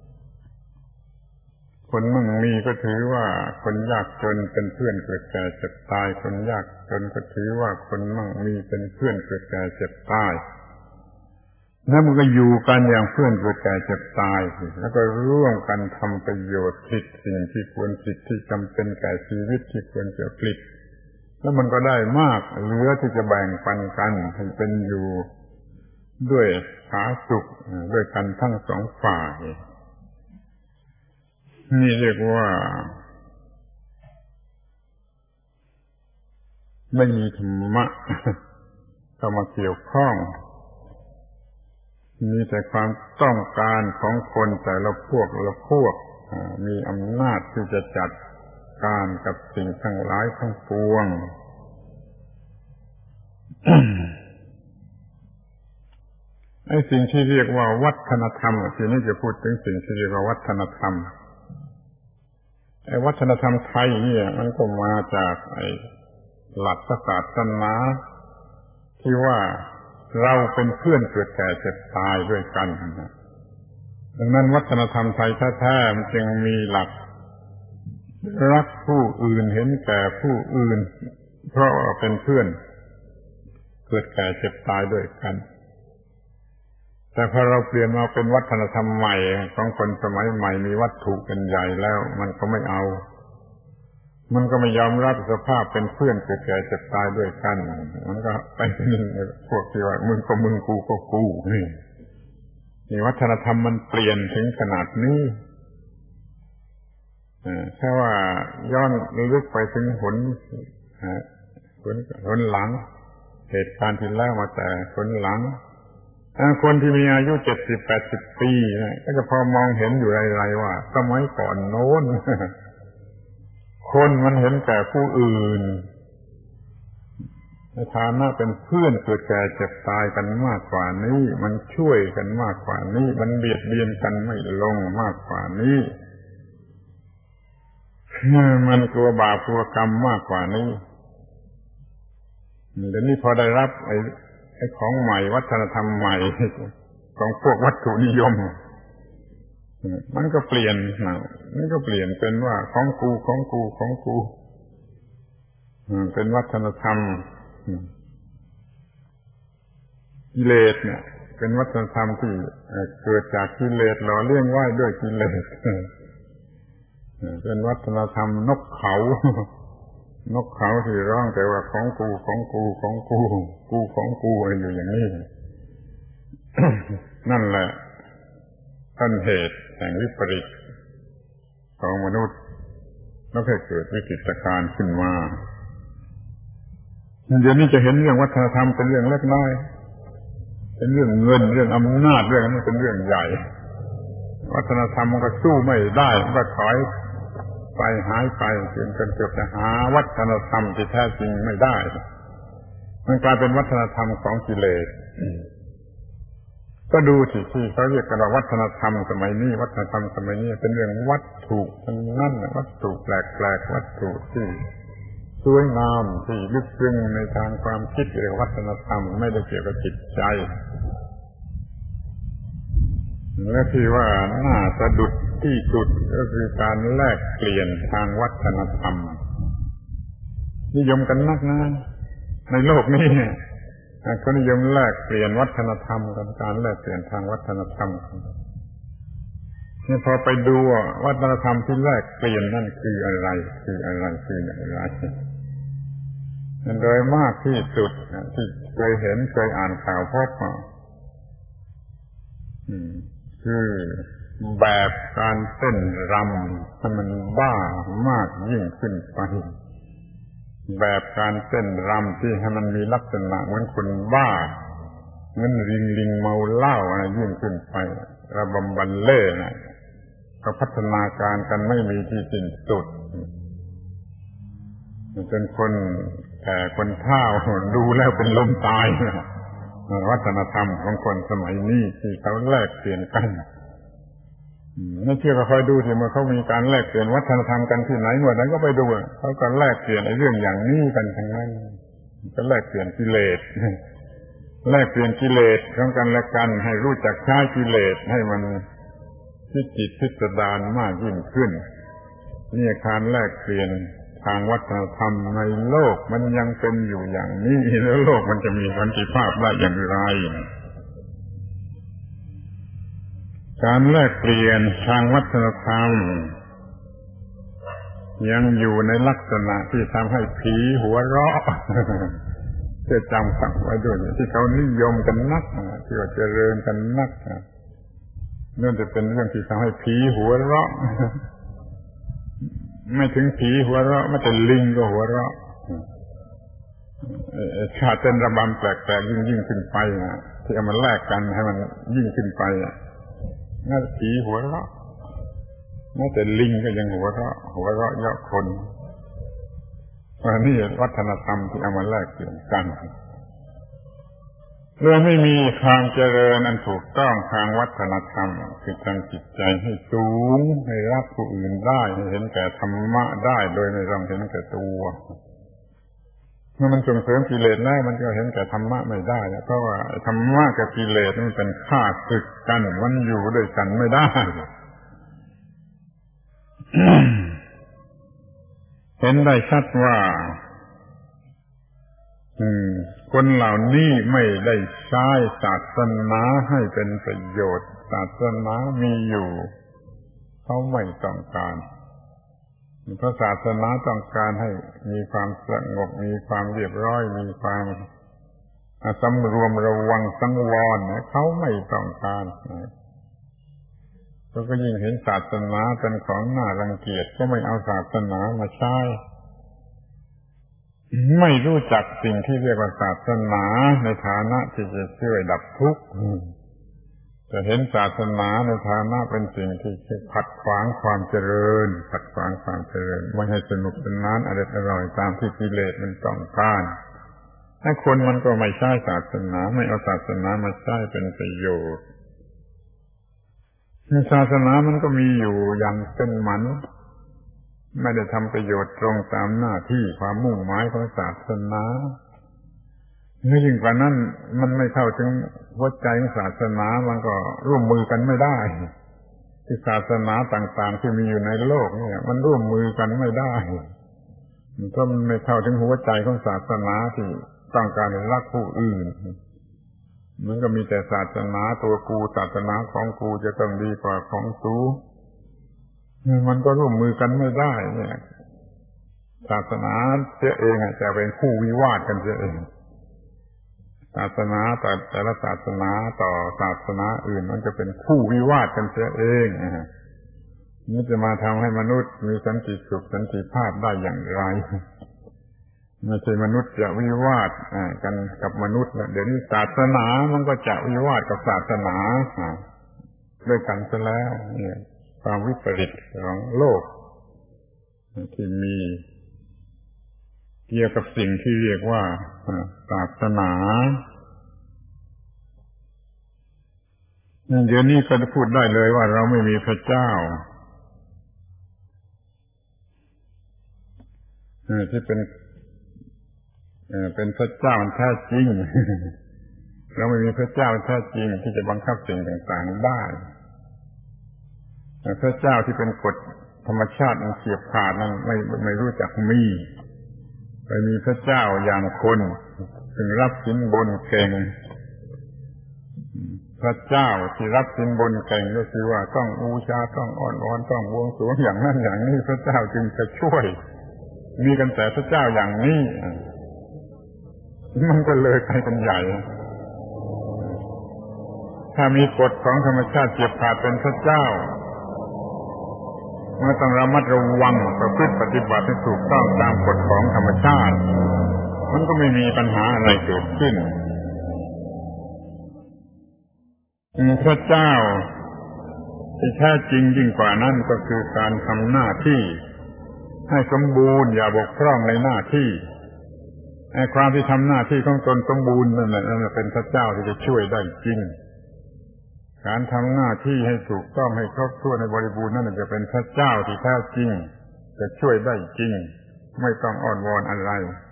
A: คนมั่งมีก็ถือว่าคนยากจนเป็นเพื่อนเกิดแก่เจ็บตายคนยากจนก็ถือว่าคนมั่งมีเป็นเพื่อนเกิดแก่เจ็บตายแล้วมันก็อยู่กันอย่างเพื่อนเกิดแก่เจ็บตายแล้วก็ร่วมกันทำประโยชน์ผลิตสิ่งที่ควรผลิตที่จำเป็นแก่ชีวิตที่ควรจะผลิตแล้วมันก็ได้มากเหลือที่จะแบ่งปันกันให้เป็นอยู่ด้วยผาสุกด้วยกันทั้งสองฝ่ายนี่เรียกว่าไม่มีธรรมะเข้ามาเกี่ยวข้องมีแต่ความต้องการของคนแต่ละพวกมีอำนาจที่จะจัดการกับสิ่งทั้งหลายทั้งปวง ไอ้สิ่งที่เรียกว่าวัฒนธรรมทีนี้จะพูดถึงสิ่งที่เรียกว่าวัฒนธรรมไอ้วัฒนธรรมไทยเนี่ยมันก็มาจากไอ้หลักศาสนาที่ว่าเราเป็นเพื่อนเกิดแก่เจ็บตายด้วยกันดังนั้นวัฒนธรรมไทยแท้ๆมันจึงมีหลักรักผู้อื่นเห็นแก่ผู้อื่นเพราะว่าเป็นเพื่อนเกิดแก่เจ็บตายด้วยกันแต่พอเราเปลี่ยนมาเป็นวัฒนธรรมใหม่ของคนสมัยใหม่มีวัตถุเป็นใหญ่แล้วมันก็ไม่เอามันก็ไม่ยอมรับสภาพเป็นเพื่อนเกิดแก่เจ็บตายด้วยกันมันก็ไปเป็นพวกที่ว่ามึงก็มึงกูก็กูนี่วัฒนธรรมมันเปลี่ยนถึงขนาดนี้ถ้าว่าย้อนลึกไปถึงหนหลังเหตุการณ์ที่แล้วมาแต่หนหลังคนที่มีอายุ70-80 ปีก็จะพอมองเห็นอยู่ไรๆว่าสมัยก่อนโน้นคนมันเห็นแก่ผู้อื่นในฐานะเป็นเพื่อนเกิดแก่เจ็บตายกันมากกว่านี้มันช่วยกันมากกว่านี้มันเบียดเบียนกันไม่ลงมากกว่านี้มันกลัวบาปกลัวกรรมมากกว่านี้เดี๋ยวนี้พอได้รับไอ้ของใหม่วัฒนธรรมใหม่ของพวกวัตถุนิยมมันก็เปลี่ยนเป็นว่าของกูเป็นวัฒนธรรมกิเลสเนี่ยเป็นวัฒนธรรมที่เกิดจากกิเลสหล่อเลี้ยงไว้ด้วยกิเลสเป็นวัฒนธรรมนกเขาที่ร้องแต่ว่าของกูอะไรอยู่อย่างนี้ นั่นแหละต้นเหตุแห่งวิปริตของมนุษย์แล้วก็เกิดวิกฤตการณ์ขึ้นมาเดี๋ยวนี้จะเห็นเรื่องวัฒนธรรมเป็นเรื่องเล็กน้อยเป็นเรื่องเงินเรื่องอำนาจเรื่องนี้เป็นเรื่องใหญ่วัฒนธรรมมันก็สู้ไม่ได้มันก็ถอยไปหายไปจนเกือบจะหาวัฒนธรรมที่แท้จริงไม่ได้มันกลายเป็นวัฒนธรรมของกิเลสก็ดูที่เขาเรียกกันว่าวัฒนธรรมสมัยนี้เป็นเรื่องวัตถุทั้งนั้นวัตถุแปลกวัตถุที่สวยงามที่ลึกซึ้งในทางความคิดเรียกวัฒนธรรมไม่ได้เกี่ยวกับจิตใจและที่ว่าน่าสะดุดที่สุดก็คือการแลกเปลี่ยนทางวัฒนธรรมนิยมกันนักนะในโลกนี้เขานิยมแลกเปลี่ยนวัฒนธรรมกันการแลกเปลี่ยนทางวัฒนธรรมนี่พอไปดูวัฒนธรรมที่แลกเปลี่ยนนั่นคืออะไรโดยมากที่สุดที่เคยเห็นเคยอ่านข่าวพบคือแบบการเต้นรำให้มันบ้ามากยิ่งขึ้นไปแบบการเต้นรำที่ให้มันมีลักษณะเหมือนคนบ้าเหมือนลิงเมาเหล้ายิ่งขึ้นไประบำบัลเล่นะก็พัฒนาการกันไม่มีที่สิ้นสุดจนคนแก่คนเฒ่าดูแล้วเป็นลมตายวัฒนธรรมของคนสมัยนี้ที่เขาแลกเปลี่ยนกันไม่เชื่อก็คอยดูสิเมื่อเขามีการแลกเปลี่ยนวัฒนธรรมกันที่ไหนหน่วยนั้นก็ไปดูเขาก็แลกเปลี่ยนไอ้เรื่องอย่างนี้กันทั้งนั้นก็แลกเปลี่ยนกิเลสแลกเปลี่ยนกิเลสของกันและกันให้รู้จักใช้กิเลสให้มันพิจิตรพิสดารมากยิ่งขึ้นนี่การแลกเปลี่ยนทางวัฒนธรรมในโลกมันยังเป็นอยู่อย่างนี้แล้วโลกมันจะมีสันติภาพได้อย่างไรการแลกเปลี่ยนทางวัฒนธรรมยังอยู่ในลักษณะที่ทำให้ผีหัวเราะจะจำฝังไว้ด้วยที่เขานิยมกันนักที่ว่าเจริญกันนักนั่นจะเป็นเรื่องที่ทำให้ผีหัวเราะไม่ถึงผีหัวเราะไม่แต่ลิงก็หัวเราะชาติเต้นระบำแปลกๆยิ่งขึ้นไปที่เอามาแลกกันให้มันยิ่งขึ้นไปน่าผีหัวเราะแม้แต่ลิงก็ยังหัวเราะเยาะคนนี่วัฒนธรรมที่เอามาแลกเปลี่ยนกันเรื่องไม่มีความเจริญอันถูกต้องทางวัฒนธรรมคือทางจิตใจให้สูงให้รักผู้อื่นได้ให้เห็นแก่ธรรมะได้โดยไม่ต้องเห็นแก่ตัวเมื่อมันส่งเสริมกิเลสได้มันก็เห็นแก่ธรรมะไม่ได้เพราะว่าธรรมะกับกิเลสมันเป็นข้าศึกกันมันอยู่ด้วยกันไม่ได้ เห็นได้ชัดว่าคนเหล่านี้ไม่ได้ใช้ศาสนาให้เป็นประโยชน์ศาสนามีอยู่เขาไม่ต้องการเพราะศาสนาต้องการให้มีความสงบมีความเรียบร้อยมีความสำรวมระวังสังวรเขาไม่ต้องการเขาก็ยิ่งเห็นศาสนาเป็นของน่ารังเกียจก็ไม่เอาศาสนามาใช้ไม่รู้จักสิ่งที่เรียกว่าศาสนาในฐานะที่จะช่วยดับทุกข์จะเห็นศาสนาในฐานะเป็นสิ่งที่ขัดขวางความเจริญไม่ให้สนุกสนานอร่อยตามที่กิเลสมันต้องการถ้าคนมันก็ไม่ใช่ศาสนาไม่เอาศาสนามาใช้เป็นประโยชน์ศาสนามันก็มีอยู่อย่างเป็นหมันไม่ได้ทำประโยชน์ตรงตามหน้าที่ความมุ่งหมายของศาสนายิ่งกว่านั้นมันไม่เข้าถึงหัวใจของศาสนามันก็ร่วมมือกันไม่ได้ที่ศาสนาต่างๆที่มีอยู่ในโลกเนี่ยมันร่วมมือกันไม่ได้เพราะมันไม่เข้าถึงหัวใจของศาสนาที่ต้องการรักผู้อื่นมันก็มีแต่ศาสนาตัวกูศาสนาของกูจะต้องดีกว่าของกูมันก็ร่วมมือกันไม่ได้เนี่ยศาสนาเสียเองจะเป็นคู่วิวาทกันเสียเองศาสนาแต่ละศาสนาต่อศาสนาอื่นมันจะเป็นคู่วิวาทกันเสียเองนี่จะมาทำให้มนุษย์มีสันติสุขสันติภาพได้อย่างไรไม่ใช่มนุษย์จะวิวาทกันกับมนุษย์เดี๋ยวนี้ศาสนามันก็จะวิวาทกับศาสนาด้วยกันซะแล้วเนี่ยความวิปริตของโลกที่มีเกี่ยวกับสิ่งที่เรียกว่าศาสนาเดี๋ยวนี้ก็จะพูดได้เลยว่าเราไม่มีพระเจ้าที่เป็นพระเจ้าแท้จริงเราไม่มีพระเจ้าแท้จริงที่จะบังคับสิ่งต่างๆได้พระเจ้าที่เป็นกฎธรรมชาติมันเฉียบขาดนั้นไม่รู้จักมีไปมีพระเจ้าอย่างคนถึงรับสินบนเก่งพระเจ้าที่รับสินบนเก่งก็คือว่าต้องบูชาต้องอ้อนวอนต้องบวงสรวงอย่างนั้นอย่างนี้พระเจ้าจึงจะช่วยมีกันแต่พระเจ้าอย่างนี้มันก็เลยไปกันใหญ่ถ้ามีกฎของธรรมชาติเจียบขาดเป็นพระเจ้าเมื่อต้องระมัดระวังประพฤติปฏิบัติให้ถูกต้องตามกฎของธรรมชาติมันก็ไม่มีปัญหาอะไรเกิดขึ้นพระเจ้าที่แท้จริงยิ่งกว่านั้นก็คือการทำหน้าที่ให้สมบูรณ์อย่าบกพร่องในหน้าที่ไอ้ความที่ทำหน้าที่ของตนสมบูรณ์นั่นแหละเป็นพระเจ้าที่จะช่วยได้จริงการทำหน้าที่ให้ถูกต้องให้ครบถ้วนในบริบูรณ์นั่นจะเป็นพระเจ้าที่แท้จริงจะช่วยได้จริงไม่ต้องอ้อนวอนอะไร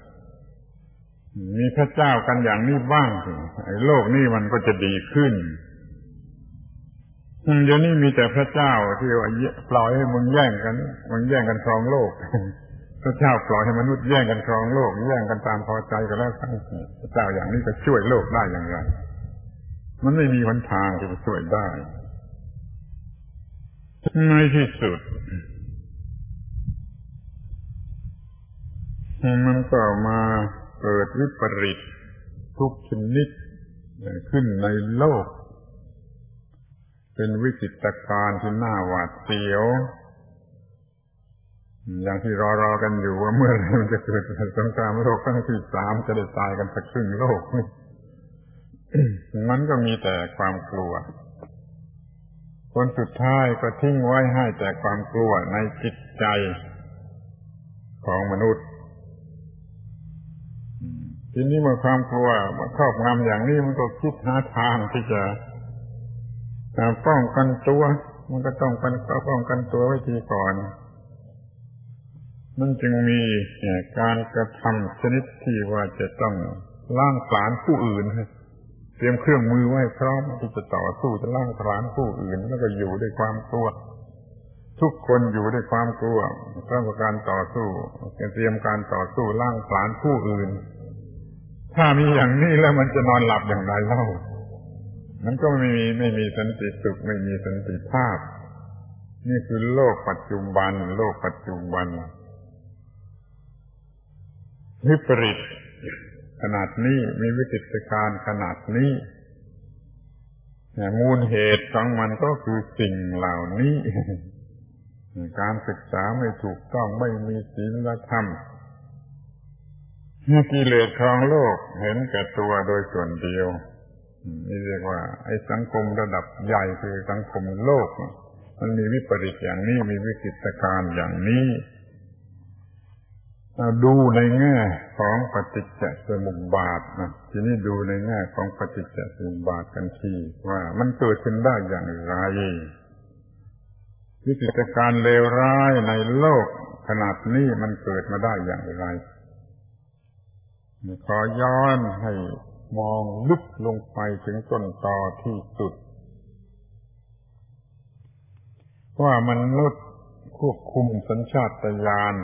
A: มีพระเจ้ากันอย่างนี้บ้างไอ้โลกนี้มันก็จะดีขึ้นเดี๋ยวนี้มีแต่พระเจ้าที่ว่าปล่อยให้มึงแย่งกันครองโลกพระเจ้าปล่อยให้มนุษย์แย่งกันครองโลกแย่งกันตามพอใจก็แล้วกันพระเจ้าอย่างนี้จะช่วยโลกได้อย่างไรมันไม่มีหนทางที่จะช่วยได้ในที่สุดมันก็มาเกิดวิปริตทุกชนิดขึ้นในโลกเป็นวิกฤตการณ์ที่น่าหวาดเสียวอย่างที่รอกันอยู่ว่าเมื่อไรมันจะเกิดสงครามโลกครั้งที่3จะได้ตายกันสักครึ่งโลกมันก็มีแต่ความกลัวคนสุดท้ายก็ทิ้งไว้ให้แต่ความกลัวในจิตใจของมนุษย์ทีนี้เมื่อความกลัวครอบงำอย่างนี้มันก็คิดหาทางที่จะป้องกันตัวมันก็ต้องป้องกันตัวไว้ทีก่อนมันจึงมีการกระทำชนิดที่ว่าจะต้องล้างผลาญผู้อื่นเตรียมเครื่องมือไว้พร้อมที่จะต่อสู้จะล้างผลาญผู้อื่นแล้วก็อยู่ด้วยความกลัวทุกคนอยู่ด้วยความกลัวพร้อมกับการต่อสู้เตรียมการต่อสู้ล้างผลาญผู้อื่นถ้ามีอย่างนี้แล้วมันจะนอนหลับอย่างไรเล่ามันก็ไม่มีสันติสุขไม่มีสันติภาพนี่คือโลกปัจจุบันวิปริตขนาดนี้มีวิกฤตการณ์ขนาดนี้มูลเหตุของมันก็คือสิ่งเหล่านี้การศึกษาไม่ถูกต้องไม่มีศีลธรรมกิเลสครองโลกเห็นแก่ตัวโดยส่วนเดียวนี่เรียกว่าไอ้สังคมระดับใหญ่คือสังคมโลกมันมีวิปริตอย่างนี้มีวิกฤตการณ์อย่างนี้ดูในแง่ของปฏิจจสมุปบาทนะทีนี้ดูในแง่ของปฏิจจสมุปบาทกันทีว่ามันเกิดขึ้นได้อย่างไรวิกฤตการณ์เลวร้ายในโลกขนาดนี้มันเกิดมาได้อย่างไรขอย้อนให้มองลึกลงไปถึงต้นตอที่สุดว่ามนุษย์ควบคุมสัญชาตญาณ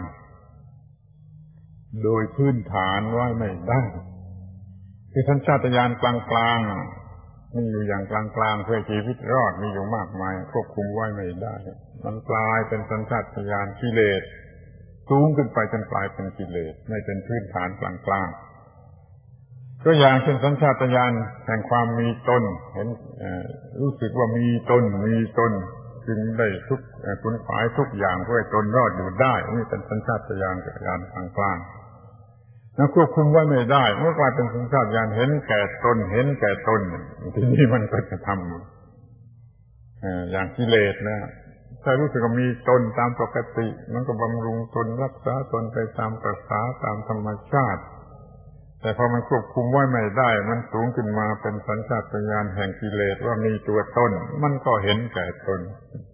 A: โดยพื้นฐานไว้ไม่ได้คือสัญชาตญาณกลางๆมีอยู่อย่างกลางๆเพื่อชีวิตรอดมีอยู่มากมายควบคุมไว้ไม่ได้มันกลายเป็นสัญชาตญาณกิเลสสูงขึ้นไปจนกลายเป็นกิเลสไม่เป็นพื้นฐานกลางๆก็อย่างเช่นสัญชาตญาณแห่งความมีตนเห็นรู้สึกว่ามีตนจึงได้ทุกขวนขวายทุกอย่างเพื่อให้ตนรอดอยู่ได้นี่เป็นสัญชาตญาณกลางๆแล้วควบคุมไว้ไม่ได้เมื่อกลายเป็นสัญชาตญาณเห็นแก่ตนทีนี้มันก็จะทำอย่างกิเลสนะถ้ารู้สึกว่ามีตนตามปกติมันก็บำรุงตนรักษาตนไปตามประสาตามธรรมชาติแต่พอมันควบคุมไว้ไม่ได้มันสูงขึ้นมาเป็นสัญชาตญาณแห่งกิเลสว่ามีตัวตนมันก็เห็นแก่ตน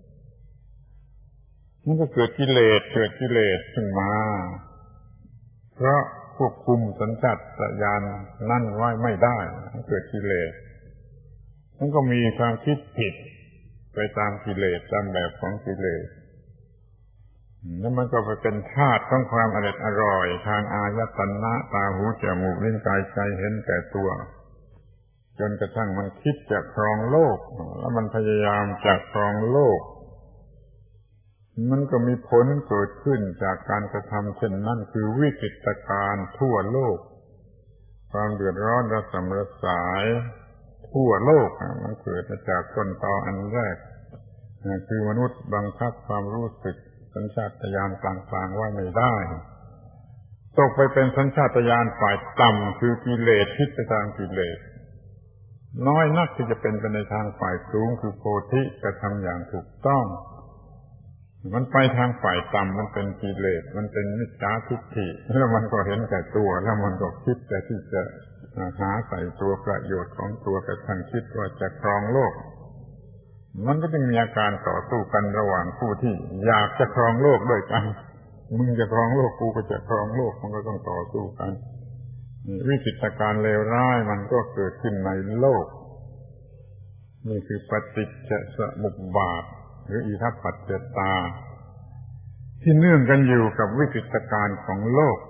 A: มันก็เกิดกิเลสขึ้นมาเพราะควบคุมสัญชาตญาณนั่นไว้ไม่ได้เกิดกิเลสมันก็มีความคิดผิดไปตามกิเลสตามแบบของกิเลสแล้วมันก็ไปเป็นธาตุของความอร่อยทางอายตนะตาหูจมูกลิ้นกายใจเห็นแก่ตัวจนกระทั่งมันคิดจะครองโลกแล้วมันพยายามจะครองโลกมันก็มีผลเกิดขึ้นจากการกระทำเช่นนั้นคือวิกฤตการณ์ทั่วโลกความเดือดร้อนระสำระสายทั่วโลกมันเกิดมาจากต้นตออันแรกคือมนุษย์บังคับความรู้สึกสัญชาตญาณกลางๆไว้ไม่ได้ตกไปเป็นสัญชาตญาณฝ่ายต่ำคือกิเลสคิดไปทางกิเลสน้อยนักที่จะเป็นไปในทางฝ่ายสูงคือโพธิกระทำอย่างถูกต้องมันไปทางฝ่ายต่ำมันเป็นกิเลสมันเป็นมิจฉาทิฏฐิแล้วมันก็เห็นแต่ตัวแล้วมันก็คิดแต่ที่จะหาใส่ตัวประโยชน์ของตัวกระทั่งคิดว่าจะครองโลกมันก็จึงมีอาการต่อสู้กันระหว่างผู้ที่อยากจะครองโลกด้วยกันมึงจะครองโลกกูก็จะครองโลกมันก็ต้องต่อสู้กันวิกฤตการณ์เลวร้ายมันก็เกิดขึ้นในโลกนี่คือปฏิจจสมุปบาทหรืออิทัปปัจจตาที่เนื่องกันอยู่กับวิกฤตการณ์ของโลก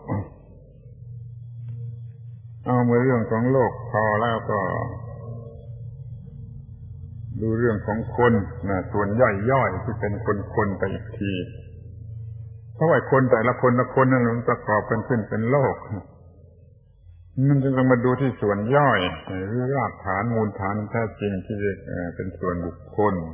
A: เอาเมื่อเรื่องของโลกพอแล้วก็ดูเรื่องของคนส่วนย่อยๆที่เป็นคนๆไปอีกทีเพราะว่าคนแต่ละคนนั้นมันประกอบกันขึ้นเป็นโลกมันจึงต้องมาดูที่ส่วนย่อยหรือรากฐานมูลฐานแท้จริงที่เป็นส่วนบุคคล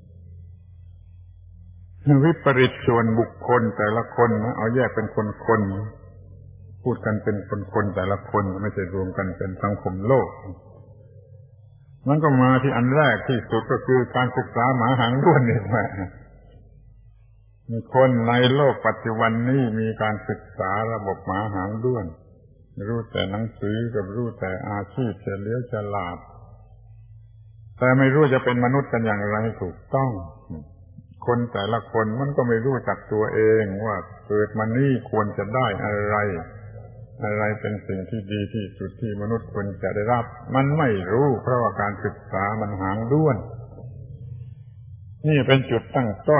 A: วิปริตส่วนบุคคลแต่ละคนเอาแยกเป็นคนๆพูดกันเป็นคนๆแต่ละคนไม่ใช่รวมกันเป็นสังคมโลกมันก็มาที่อันแรกที่สุดก็คือการศึกษาหมาหางด้วนนี่แหละมีคนในโลกปัจจุบันนี้มีการศึกษาระบบหมาหางด้วนรู้แต่หนังสือกับรู้แต่อาชีพเฉลียวฉลาดแต่ไม่รู้จะเป็นมนุษย์กันอย่างไรให้ถูกต้องคนแต่ละคนมันก็ไม่รู้จักตัวเองว่าเกิดมานี่ควรจะได้อะไรเป็นสิ่งที่ดีที่สุดที่มนุษย์ควรจะได้รับมันไม่รู้เพราะว่าการศึกษามันหางด้วนนี่เป็นจุดตั้งต้น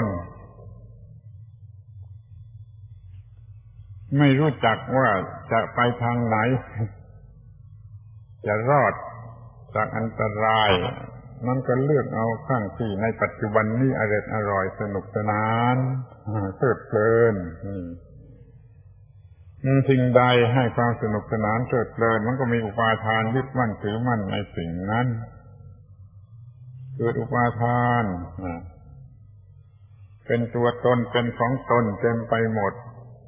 A: ไม่รู้จักว่าจะไปทางไหนจะรอดจากอันตรายมันก็เลือกเอาข้างที่ในปัจจุบันนี้อร่อยสนุกสนานเพลิดเพลินสิ่งใดให้ความสนุกสนานเพลิดเพลินมันก็มีอุปาทานยึดมั่นถือมั่นในสิ่งนั้นเกิดอุปาทานเป็นตัวตนเป็นของตนเต็มไปหมด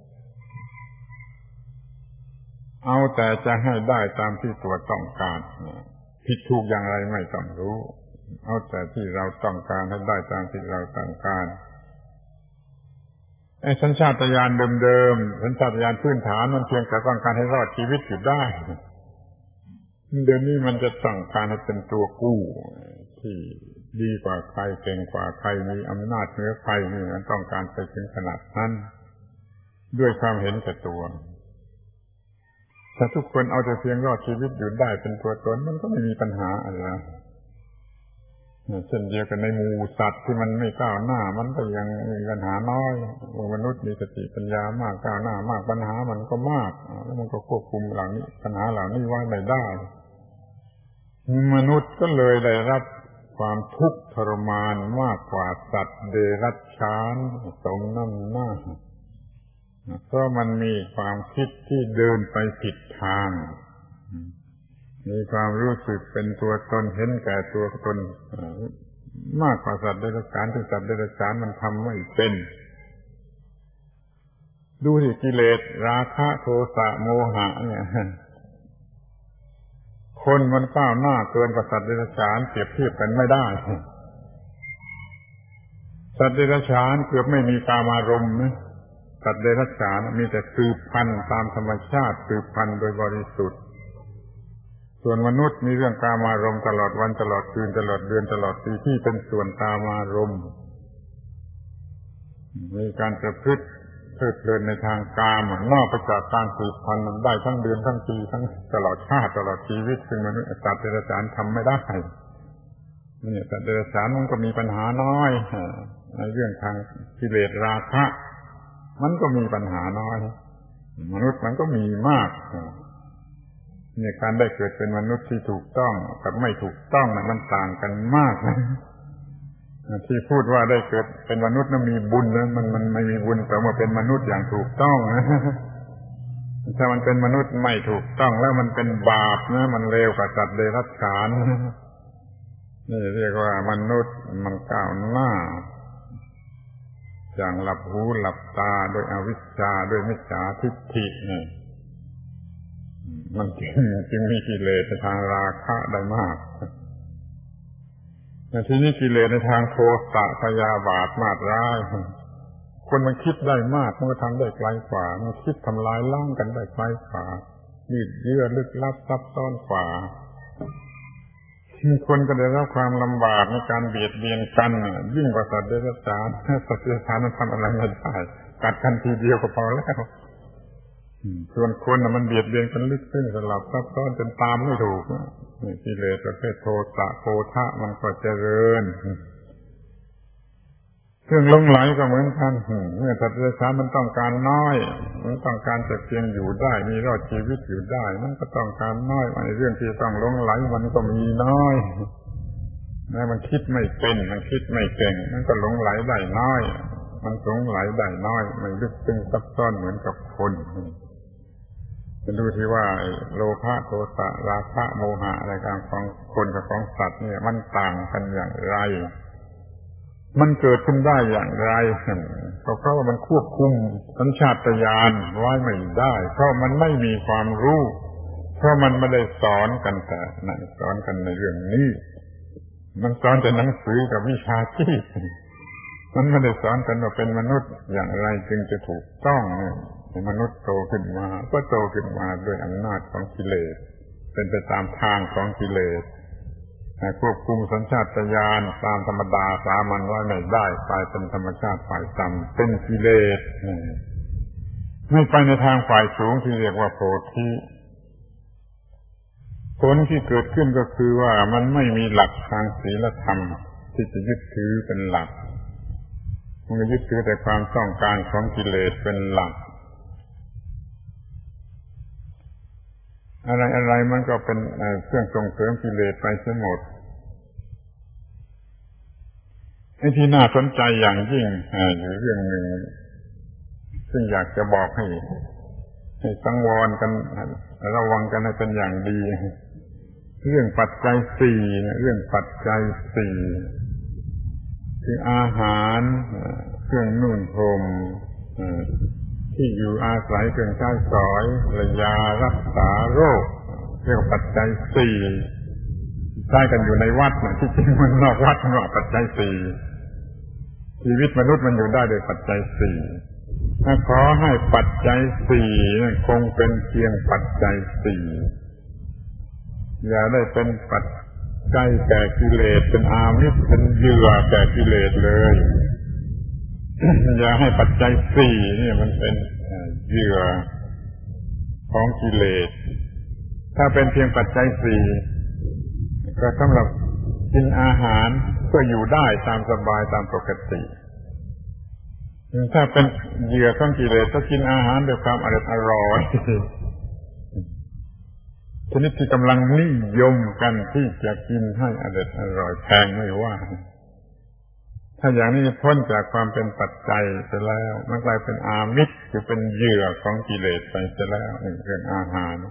A: เอาแต่จะให้ได้ตามที่ตัวต้องการผิดถูกอย่างไรไม่ต้องรู้เอาแต่ที่เราต้องการให้ได้ตามที่เราต้องการไอ้สัญชาตญาณเดิมๆสัญชาตญาณพื้นฐานมันเพียงแต่ต้องการให้รอดชีวิตอยู่ได้เดี๋ยวนี้มันจะต้องการให้เป็นตัวกู้ที่ดีกว่าใครเก่งกว่าใครมีอำนาจเหนือใครนี่มันต้องการไปถึงขนาดนั้นด้วยความเห็นแก่ตัวถ้าทุกคนเอาแต่เพียงรอดชีวิตอยู่ได้เป็นตัวตนมันก็ไม่มีปัญหาอะไรเช่นเดียวกันในหมู่สัตว์ที่มันไม่ก้าวหน้ามันก็ยังมีปัญหาน้อยมนุษย์มีสติปัญญามากก้าวหน้ามากปัญหามันก็มากแล้วมันก็ควบคุมเหล่านี้ปัญหาเหล่านี้ไว้ไม่ได้มนุษย์ก็เลยได้รับความทุกข์ทรมานมากกว่าสัตว์เดรัจฉานสมน้ำหน้าเพราะมันมีความคิดที่เดินไปผิดทางมีความรู้สึกเป็นตัวตนเห็นแก่ตัวตนมากกว่าสัตว์เดรัจฉานที่สัตว์เดรัจฉานมันทำไม่เป็นดูสิกิเลสราคะโทสะโมหะเนี่ยคนมันก้าวหน้าเกินกว่าสัตว์เดรัจฉานเปรียบเทียบกันไม่ได้สัตว์เดรัจฉานเกือบไม่มีกามารมณ์นะสัตว์เดรัจฉานมีแต่สืบพันธุ์ตามธรรมชาติสืบพันธุ์โดยบริสุทธิ์ส่วนมนุษย์มีเรื่องกามารมณ์ตลอดวันตลอดคืนตลอดเดือนตลอดปีที่เป็นส่วนกามารมณ์มีการประพฤติเพลิดเพลินในทางกามนอกจากการสืบพันธุ์ได้ทั้งเดือนทั้งปีทั้งตลอดชาติตลอดชีวิตซึ่งมนุษย์สัตว์เดรัจฉานทำไม่ได้นี่สัตว์เดรัจฉานมันก็มีปัญหาน้อยในเรื่องทางกิเลสราคะมันก็มีปัญหาน้อยมนุษย์มันก็มีมากเนี่ยการได้เกิดเป็นมนุษย์ที่ถูกต้องกับไม่ถูกต้องมันต่างกันมากนะที่พูดว่าได้เกิดเป็นมนุษย์นั้นมีบุญนะมันไม่มีบุญแต่ว่าเป็นมนุษย์อย่างถูกต้องนะถ้ามันเป็นมนุษย์ไม่ถูกต้องแล้วมันเป็นบาปนะมันเลวกว่าสัตว์เดรัจฉานนี่เรียกว่ามนุษย์มันก้าวหน้าอย่างหลับหูหลับตาโดยอวิชชาด้วยมิจฉาทิฏฐินี่มันจึงมีกิเลสในทางราคะได้มากแต่ทีนี้กิเลสในทางโทสะพยาบาทมาตร้ายคนมันคิดได้มากมันก็ทำได้ไกลกว่ามันคิดทำลายล้างกันได้ไกลกว่ายืดเยื้อลึกลับซับซ้อนกว่าคนก็ได้รับความลำบากในการเบียดเบียนกันยิ่งกว่าสัตว์เดรัจฉานสัตว์เดรัจฉานมันทำอะไรไม่ได้กัดกันทีเดียวก็พอแล้วส่วนคนมันเบียดเบียนกันลึกซึ้งสลับซับซ้อนจนตามไม่ถูกนี่กิเลสประเภทโทสะโกฏะมันก็เจริญเรื่องหลงไหลก็เหมือนกันเมื่อสัตว์เดรัจฉานมันต้องการน้อยมันต้องการแต่เพียงอยู่ได้มีรอดชีวิตอยู่ได้มันก็ต้องการน้อยในเรื่องที่ต้องหลงไหลมันก็มีน้อยแม้มันคิดไม่เป็นมันคิดไม่เก่งมันก็หลงไหลได้น้อยมันหลงไหลได้น้อยไม่ลึกซึ้งซับซ้อนเหมือนกับคนจะดูที่ว่าโลภะโทสะราคะโมหะอะไรต่างของคนกับของสัตว์เนี่ยมันต่างกันอย่างไรมันเกิดขึ้นได้อย่างไรก็เพราะว่ามันควบคุมสัญชาตญาณไว้ไม่ได้เพราะมันไม่มีความรู้เพราะมันไม่ได้สอนกันแต่นั่นสอนกันในเรื่องนี้มันสอนแต่หนังสือกับวิชาชีพมันไม่ได้สอนกันว่าเป็นมนุษย์อย่างไรจึงจะถูกต้องมนุษย์โตขึ้นมาก็โตขึ้นมาด้วยอำนาจของกิเลสเป็นไปตามทางของกิเลสควบคุมสัญชาตญาณตามธรรมดาสามัญไว้ไม่ได้กลายเป็นธรรมชาติฝ่ายต่ำเป็นกิเลสไม่ไปในทางฝ่ายสูงที่เรียกว่าโพธิผลที่เกิดขึ้นก็คือว่ามันไม่มีหลักทางศีลธรรมที่จะยึดถือเป็นหลักมันยึดถือแต่ความต้องการของกิเลสเป็นหลักอะไรมันก็เป็นเครื่องส่งเสริมกิเลสไปเสียหมดไอ้ที่น่าสนใจอย่างยิ่งอยู่เรื่องหนึ่งซึ่งอยากจะบอกให้สังวรกันระวังกันให้เป็นอย่างดีเรื่องปัจจัยสี่เรื่องปัจจัยสี่คืออาหารเครื่องนุ่งห่มที่อยู่อาศัยเครื่องใช้สอยและยารักษาโรคเรียกปัจจัยสี่ใช้กันอยู่ในวัดที่จริงมันนอกวัดนอกปัจจัยสี่ชีวิตมนุษย์มันอยู่ได้โดยปัจจัยสี่ขอให้ปัจจัยสี่คงเป็นเพียงปัจจัยสี่อย่าได้เป็นปัจจัยแก่กิเลสเป็นอามิสเป็นเหยื่อแก่กิเลสเลยอย่าให้ปัจจัยสี่นี่มันเป็นเหยื่อของกิเลสถ้าเป็นเพียงปัจจัยสี่ก็สำหรับกินอาหารเพื่ออยู่ได้ตามสบายตามปกติถ้าเป็นเหยื่อของกิเลสก็กินอาหารด้วยความอร่อยชนิดที่กำลังนิยมกันที่จะกินให้อร่อยแพงไม่ว่าถ้าอย่างนี้พ้นจากความเป็นปัจจัยไปแล้วมันกลายเป็นอามิสคือเป็นเหยื่อของกิเลสไปเสียแล้วเรื่องอาหาร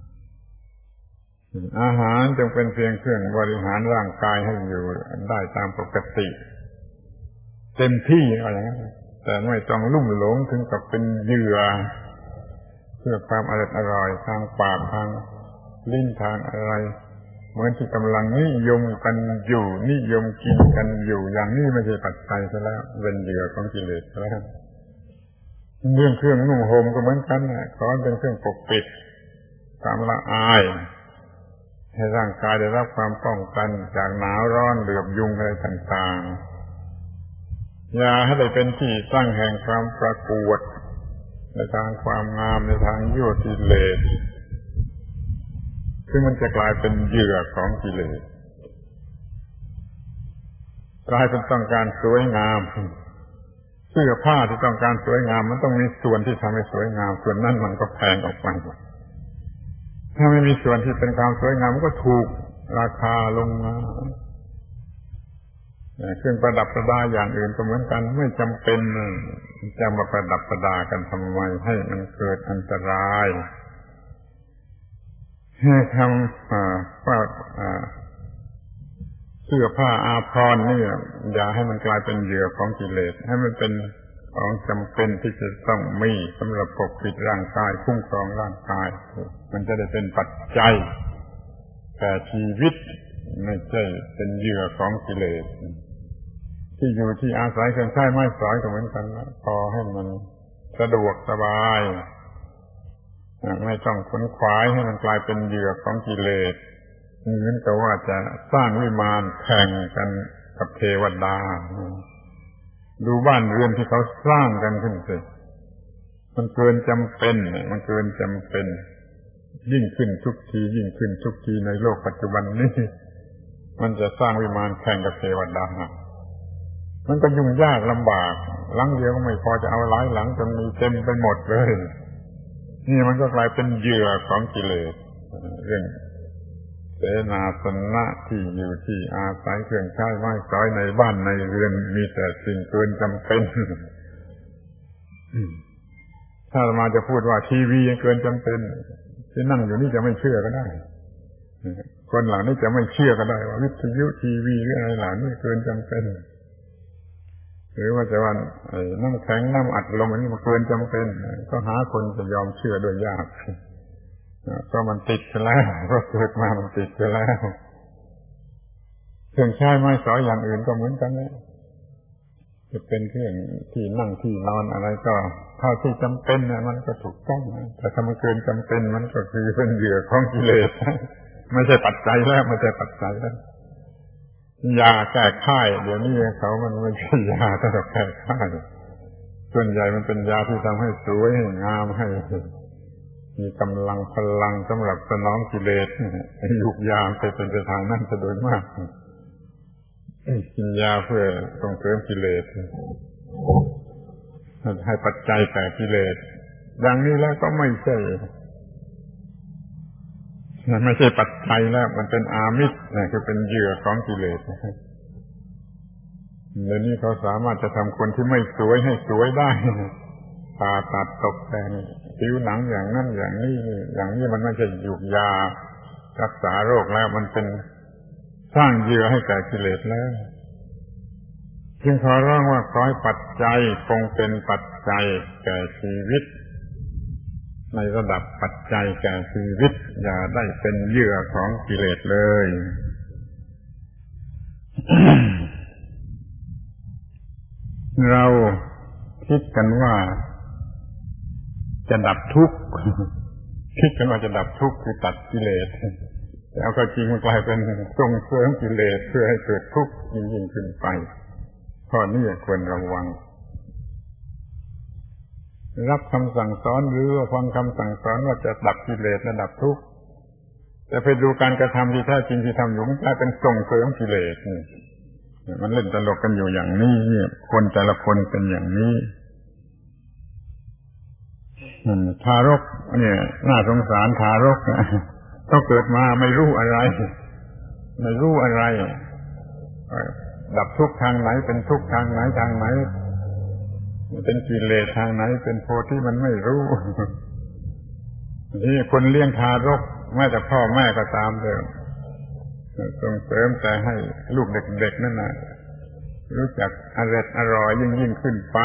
A: จึงเป็นเพียงเครื่องบริหารร่างกายให้อยู่ได้ตามปกติเต็มที่อะไรอย่างนั้นแต่ไม่ต้องลุ่มหลงถึงกับเป็นเหยื่อเพื่อความอร่อยทางปากทางลิ้นทางอะไรเหมือนที่กำลังนิยมกันอยู่นิยมกินกันอยู่อย่างนี้ไม่ใช่ปัจจัยซะแล้วเป็นเหยื่อของกิเลสแล้วเรื่องเครื่องนุ่งห่มก็เหมือนกันขอเป็นเครื่องปกปิดความละอายให้ร่างกายได้รับความป้องกันจากหนาวร้อนเหลือบยุงอะไรต่างๆอย่าให้ได้เป็นที่ตั้งแห่งความประกวดในทางความงามในทางยั่วกิเลสซึ่งมันจะกลายเป็นเหยื่อของกิเลสกลายเป็นต้องการสวยงามเสื้อผ้าที่ต้องการสวยงามมันต้องมีส่วนที่ทำให้สวยงามส่วนนั้นมันก็แพงออกไปถ้าไม่มีส่วนที่เป็นความสวยงามมันก็ถูกราคาลงมาเครื่องประดับประดาอย่างอื่นก็เหมือนกันไม่จำเป็นจะมาประดับประดากันทำไมให้มันเกิดอันตรายให้ทำว่าเสื้อผ้าอาภรณ์นี่อย่าให้มันกลายเป็นเหยื่อของกิเลสให้มันเป็นของจำเป็นที่จะต้องมีสำหรับปกปิดร่างกายคุ้มครองร่างกายมันจะได้เป็นปัจจัยแก่ชีวิตไม่ใช่เป็นเหยื่อของกิเลสที่อยู่ที่อาศัยเครื่องใช้ไม้สอยก็เหมือนกันนะพอให้มันสะดวกสบายไม่ต้องขนขวายให้มันกลายเป็นเหยื่อของกิเลสเหมือนกับว่าจะสร้างวิมานแข่งกันกับเทวดาดูบ้านเรือนที่เขาสร้างกันขึ้นสิมันเกินจำเป็นมันเกินจำเป็นยิ่งขึ้นทุกทียิ่งขึ้นทุกทีในโลกปัจจุบันนี้มันจะสร้างวิมานแข่งกับเทวดามันก็ยุ่งยากลำบากหลังเดียวก็ไม่พอจะเอาหลายหลังจนมีเต็มไปหมดเลยนี่มันก็กลายเป็นเหยื่อของกิเลสเรื่องเสนาสนะที่อยู่ที่อาศัยเครื่องใช้ไม้สอยในบ้านในเรือนมีแต่สิ่งเกินจำเป็นถ้ามาจะพูดว่าทีวียังเกินจำเป็นที่นั่งอยู่นี่จะไม่เชื่อก็ได้คนเหล่านี้จะไม่เชื่อก็ได้ว่าวิทยุทีวีหรืออะไรเหล่านี้เกินจำเป็นหรือว่าจะว่าน้ำแข็งน้ำอัดลมอันนี้มันเกินจำเป็นก็หาคนจะยอมเชื่อด้วยยากเพราะมันติดไปแล้วเพราะเกิดมามันติดไปแล้วเครื่องใช้ไม้สอยอย่างอื่นก็เหมือนกันเลยจะเป็นเครื่องที่นั่งที่นอนอะไรก็เท่าที่จำเป็นมันก็ถูกต้องแต่ถ้ามันเกินจำเป็นมันก็คือเป็นเหยื่อของกิเลสไม่ใช่ปัจจัยแล้วไม่ใช่ปัจจัยแล้วยาแก้ไข้เดี๋ยวนี้เขามันไม่ใช่ยาสำหรับแก้ไข้ส่วนใหญ่มันเป็นยาที่ทำให้สวยให้งามให้มีกำลังพลังสำหรับสนองกิเลสยุกยาไปเป็นทางนั้นจะโดยมากกินยาเพื่อส่งเสริมกิเลสให้ปัจจัยแก่กิเลสอย่างนี้แล้วก็ไม่ใช่ปัจจัยแล้วมันเป็นอามิสคือเป็นเหยื่อของกิเลสเดี๋ยวนี้เขาสามารถจะทำคนที่ไม่สวยให้สวยได้ผ่าตัดตกแต่งผิวหนังอย่างนั้นอย่างนี้มันไม่ใช่ยุกยารักษาโรคแล้วมันเป็นสร้างเหยื่อให้แก่กิเลสแล้วจึงขอร้องว่าขอให้ปัจจัยคงเป็นปัจจัยแก่ชีวิตในระดับปัจจัยแก่ชีวิตอย่าได้เป็นเหยื่อของกิเลสเลย เราคิดกันว่าจะดับทุกข์คิดกันว่าจะดับทุกข์คือตัดกิเลสแต่เอาก็จริงมันกลายเป็นส่งเสริมกิเลสเพื่อให้เกิดทุกข์ยิ่งขึ้นไปข้อนี้ควรระวังรับคำสั่งสอนหรือว่าฟังคำสั่งสอนว่าจะดับกิเลสและดับทุกข์แต่ไปดูการกระทำที่แท้จริงที่ทำอยู่มันกลายเป็นส่งเสริมกิเลสมันเล่นตลกกันอยู่อย่างนี้คนแต่ละคนเป็นอย่างนี้ทารกเนี่ยน่าสงสารทารกต้องเกิดมาไม่รู้อะไรดับทุกข์ทางไหนเป็นทุกข์ทางไหนเป็นกิเลสทางไหนเป็นโพธิมันไม่รู้นี่คนเลี้ยงทารกแม้แต่พ่อแม่ก็ตามเถอะส่งเสริมแต่ให้ลูกเด็กๆนั่นน่ะรู้จักอร่อยยิ่งขึ้นไป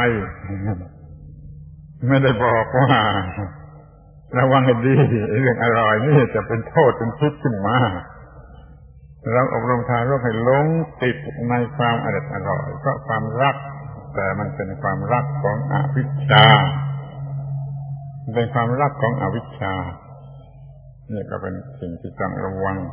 A: ไม่ได้บอกว่าระวังให้ดีเรื่องอร่อยนี่จะเป็นโทษเป็นพิษขึ้นมาเราอบรมทารกให้หลงติดในความอร่อยเพราะความรักแต่มันเป็นความรักของอวิชชาเป็นความรักของอวิชชานี่ก็เป็นสิ่งที่ต้องระวัง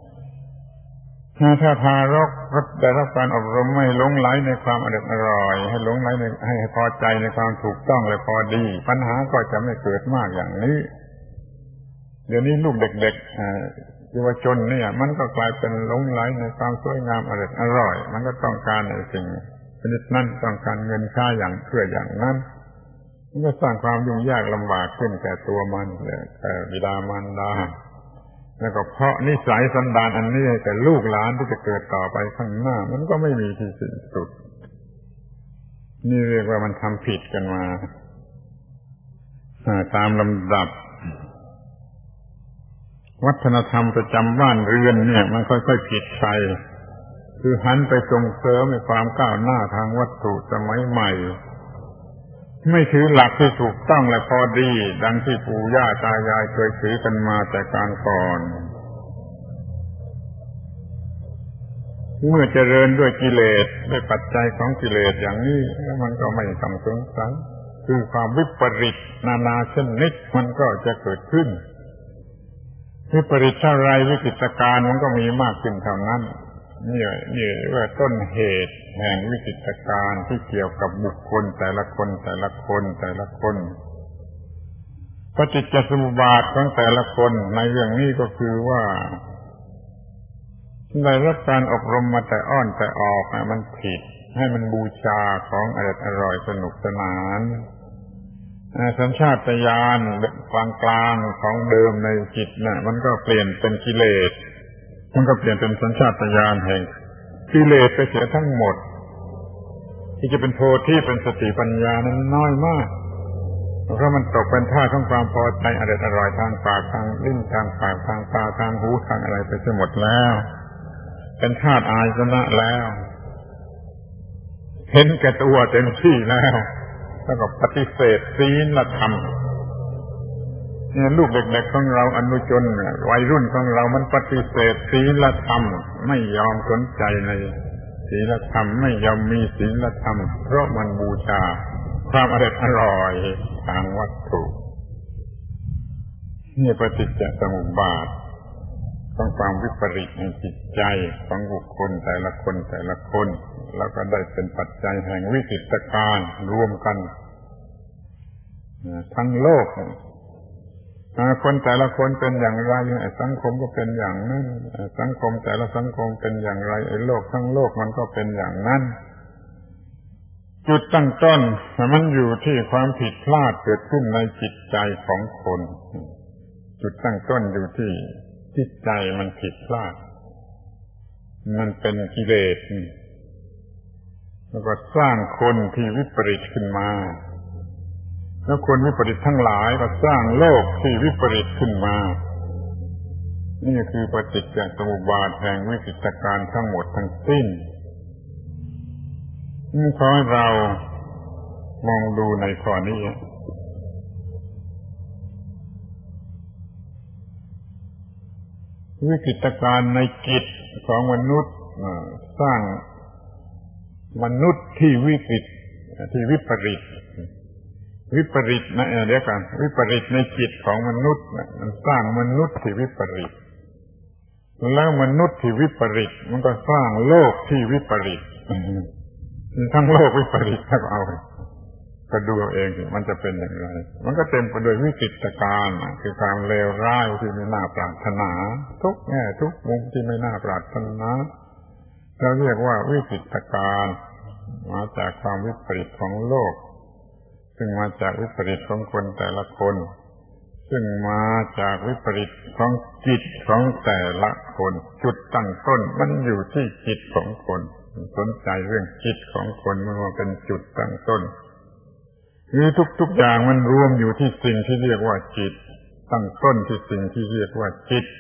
A: ถ้าทารกได้รับการอบรมไม่หลงไหลในความอร่อยให้หลงไหลในให้พอใจในความถูกต้องและพอดีปัญหาก็จะไม่เกิดมากอย่างนี้เดี๋ยวนี้ลูกเด็กๆเยาวชนเนี่ยมันก็กลายเป็นหลงไหลในความสวยงามอร่อยมันก็ต้องการในสิ่งชนิดนั้นต้องการเงินค่าอย่างเพื่ออย่างนั้นมันก็สร้างความยุ่งยากลำบากขึ้นแก่ตัวมันและบิดามารดาแล้วก็เพราะนิสัยสันดานอันนี้แต่ลูกหลานที่จะเกิดต่อไปข้างหน้ามันก็ไม่มีที่สิ้นสุดนี่เรียกว่ามันทำผิดกันมาตามลำดับวัฒนธรรมประจำบ้านเรือนเนี่ยมันค่อยๆผิดไปคือหันไปส่งเสริมในความก้าวหน้าทางวัตถุสมัยใหม่ไม่ถือหลักที่ถูกต้องและพอดีดังที่ปู่ย่าตายายเคยถือกันมาแต่การก่อนเมื่อเจริญด้วยกิเลสด้วยปัจจัยของกิเลสอย่างนี้มันก็ไม่ต้องสงสัยคือความวิปริตนานาชนิดมันก็จะเกิดขึ้นวิปริตเท่าไรวิจิตรการมันก็มีมากขึ้นเท่านั้นนี่ว่าต้นเหตุแห่งวิจิตรการที่เกี่ยวกับบุคคลแต่ละคนปฏิจจสมุปบาทของแต่ละคนในเรื่องนี้ก็คือว่าได้รับการอบรมมาแต่อ้อนแต่ออกมันผิดให้มันบูชาของอร่อยสนุกสนานสัญชาตญาณกลางๆของเดิมในจิตน่ะมันก็เปลี่ยนเป็นกิเลสมันก็เปลี่ยนเป็นสัญชาตญาณแห่งกิเลสไปเสียทั้งหมดที่จะเป็นโพธิเป็นสติปัญญานั้นน้อยมากเพราะมันตกเป็นท่าของความพอใจอร่อยทางปากทางลิ้นทางปากทางตาทางหูทางอะไรไปเสียหมดแล้วเป็นธาตุอายตนะแล้วเห็นแก่ตัวเต็มที่แล้วก็ปฏิเสธศีลธรรมเนี่ยลูกเด็กๆของเราอนุชนวัยรุ่นของเรามันปฏิเสธศีลธรรมไม่ยอมสนใจในศีลธรรมไม่ยอมมีศีลธรรมเพราะมันบูชาความอร่อยทางวัตถุนี่ปฏิจจสมุปบาทของความวิปริตในจิตใจของบุคคลแต่ละคนแล้วก็ได้เป็นปัจจัยแห่งวิจิตรการรวมกันทั้งโลกคนแต่ละคนเป็นอย่างไรสังคมก็เป็นอย่างนั้นสังคมแต่ละสังคมเป็นอย่างไรโลกทั้งโลกมันก็เป็นอย่างนั้นจุดตั้งต้นมันอยู่ที่ความผิดพลาดเกิดขึ้นในจิตใจของคนจุดตั้งต้นอยู่ที่จิตใจมันผิดพลาดมันเป็นกิเลสแล้วก็สร้างคนที่วิปริตขึ้นมาแล้วคนวิปริตทั้งหลายก็สร้างโลกที่วิปริตขึ้นมานี่คือปฏิจจสมุปบาทแห่งวิจิตรการทั้งหมดทั้งสิ้นขอให้เรามองดูในข้อนี้วิจิตรการในจิตของมนุษย์สร้างมนุษย์ที่วิปริตนะเดี๋ยวกันวิปริตในจิตของมนุษย์มันสร้างมนุษย์ที่วิปริตแล้วมนุษย์ที่วิปริตมันก็สร้างโลกที่วิปริตทั้งโลกวิปริตถ้าเอาก็ดูเอาเองมันจะเป็นอย่างไรมันก็เต็มไปด้วยวิจิตรการคือความเลวร้ายที่ไม่น่าปรารถนาทุกแง่ทุกมุมที่ไม่น่าปรารถนาเราเรียกว่าวิจิตรการมาจากความวิปริตของโลกซึ่งมาจากวิปริตของคนแต่ละคนซึ่งมาจากวิปริตของจิตของแต่ละคนจุดตั้งต้นมันอยู่ที่จิตของคนสนใจเรื่องจิตของคนมันมาเป็นจุดตั้งต้นคือทุกๆอย่างมันรวมอยู่ที่สิ่งที่เรียกว่าจิตตั้งต้นที่สิ่งที่เรียกว่าจิต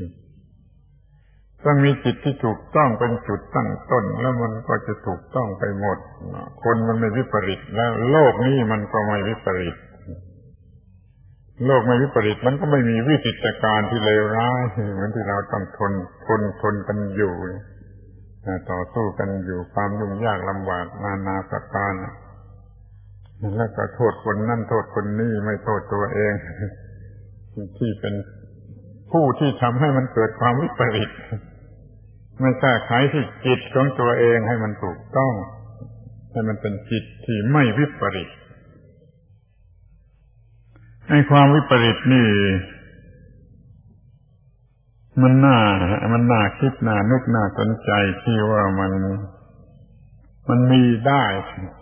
A: ต้องมีจิตที่ถูกต้องเป็นจุดตั้งต้นแล้วมันก็จะถูกต้องไปหมดคนมันไม่วิปริตแล้วโลกนี้มันก็ไม่วิปริตโลกไม่วิปริตมันก็ไม่มีวิจิตรการที่เลวร้ายเหมือนที่เราต้องทนกันอยู่ต่อสู้กันอยู่ความยุ่งยากลำบากนานาประการแล้วก็โทษคนนั่นโทษคนนี้ไม่โทษตัวเองที่เป็นผู้ที่ทำให้มันเกิดความวิปริตไม่แก้ไขที่จิตของตัวเองให้มันถูกต้องให้มันเป็นจิตที่ไม่วิปริตให้ความวิปริตนี่มันน่าคิดน่านึกน่าสนใจที่ว่ามันมีได้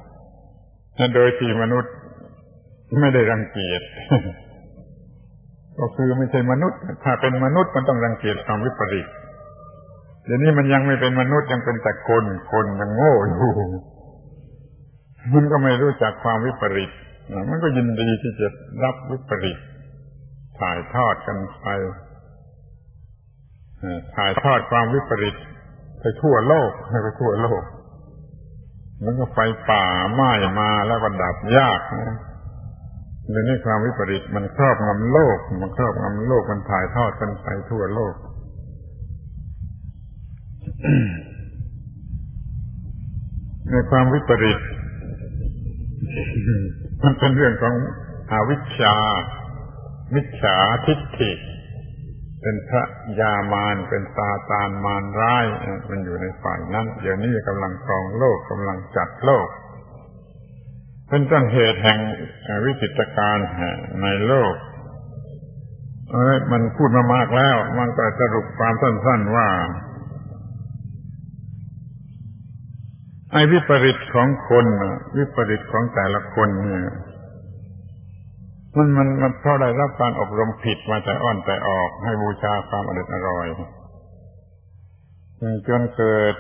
A: โดยที่มนุษย์ไม่ได้รังเกียจก็คือไม่ใช่มนุษย์ถ้าเป็นมนุษย์มันต้องรังเกียจความวิปริตเดี๋ยวนี้มันยังไม่เป็นมนุษย์ยังเป็นแต่คนยังโง่อยู่มันก็ไม่รู้จักความวิปริตมันก็ยินดีที่จะรับวิปริตถ่ายทอดกันไปถ่ายทอดความวิปริตไปทั่วโลกมันก็ไฟป่าไหม้มาแล้วก็ดับยากนะเดี๋ยวนี้ความวิปริตมันครอบงำโลกมันถ่ายทอดกันไปทั่วโลก ในความวิปริตมันเป็นเรื่องของอวิชชามิจฉาทิฏฐิเป็นพระยามารเป็นซาตานมารร้ายมันอยู่ในฝ่ายนั้นเดี๋ยวนี้กำลังครองโลกกำลังจัดโลกเป็นต้นเหตุแห่งวิกฤตการณ์ในโลกมันพูดมามากแล้วมันก็สรุปความสั้นๆว่าไอ้วิปริตของคนวิปริตของแต่ละคนเนี่ยมันเพราะได้รับการอบรมผิดมาแต่อ้อนแต่ออกให้บูชาความอร่อยจนเกิด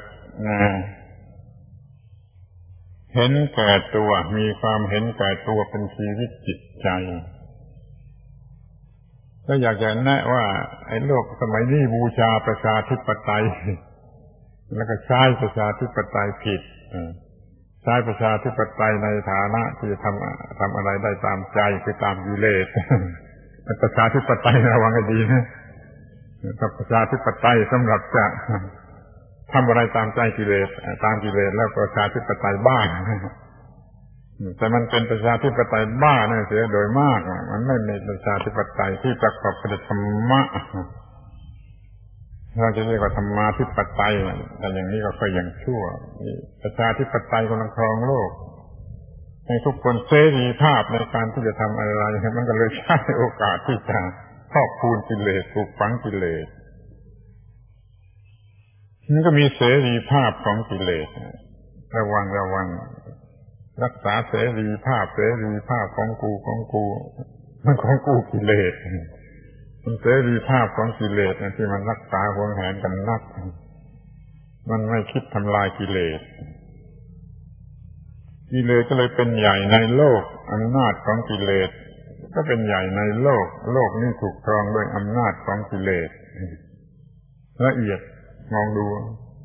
A: เห็นแก่ตัวมีความเห็นแก่ตัวเป็นชีวิตจิตใจแล้วอยากจะแนะว่าไอ้โลกสมัยนี้บูชาประชาธิปไตยแล้วก็ใช้ประชาธิปไตยผิดใช้ประชาธิปไตยในฐานะที่จะทำอะไรได้ตามใจคือตามกิเลสประชาธิปไตยระวังให้ดีนะประชาธิปไตยสำหรับจะทำอะไรตามใจกิเลสตามกิเลสแล้วประชาธิปไตยบ้าแต่มันเป็นประชาธิปไตยบ้าเนี่ยเสียโดยมากมันไม่เป็นประชาธิปไตยที่ประกอบด้วยธรรมะเราจะเรียกว่าธรรมาธิปไตยแต่อย่างนี้ก็ค่อยยังชั่วประชาธิปไตยกำลังครองโลกให้ทุกคนเสรีภาพในการที่จะทำอะไรมันก็เลยใช้โอกาสที่จะครอบคูณกิเลสปลูกฝังกิเลสมันก็มีเสรีภาพของกิเลสระวังรักษาเสรีภาพของกูมันของกูกิเลสมันเสรีภาพของกิเลสที่มันรักษาหวงแหนกันนักมันไม่คิดทำลายกิเลสก็เลยเป็นใหญ่ในโลกอำนาจของกิเลสก็เป็นใหญ่ในโลกนี้ถูกครองด้วยอำนาจของกิเลสละเอียดมองดู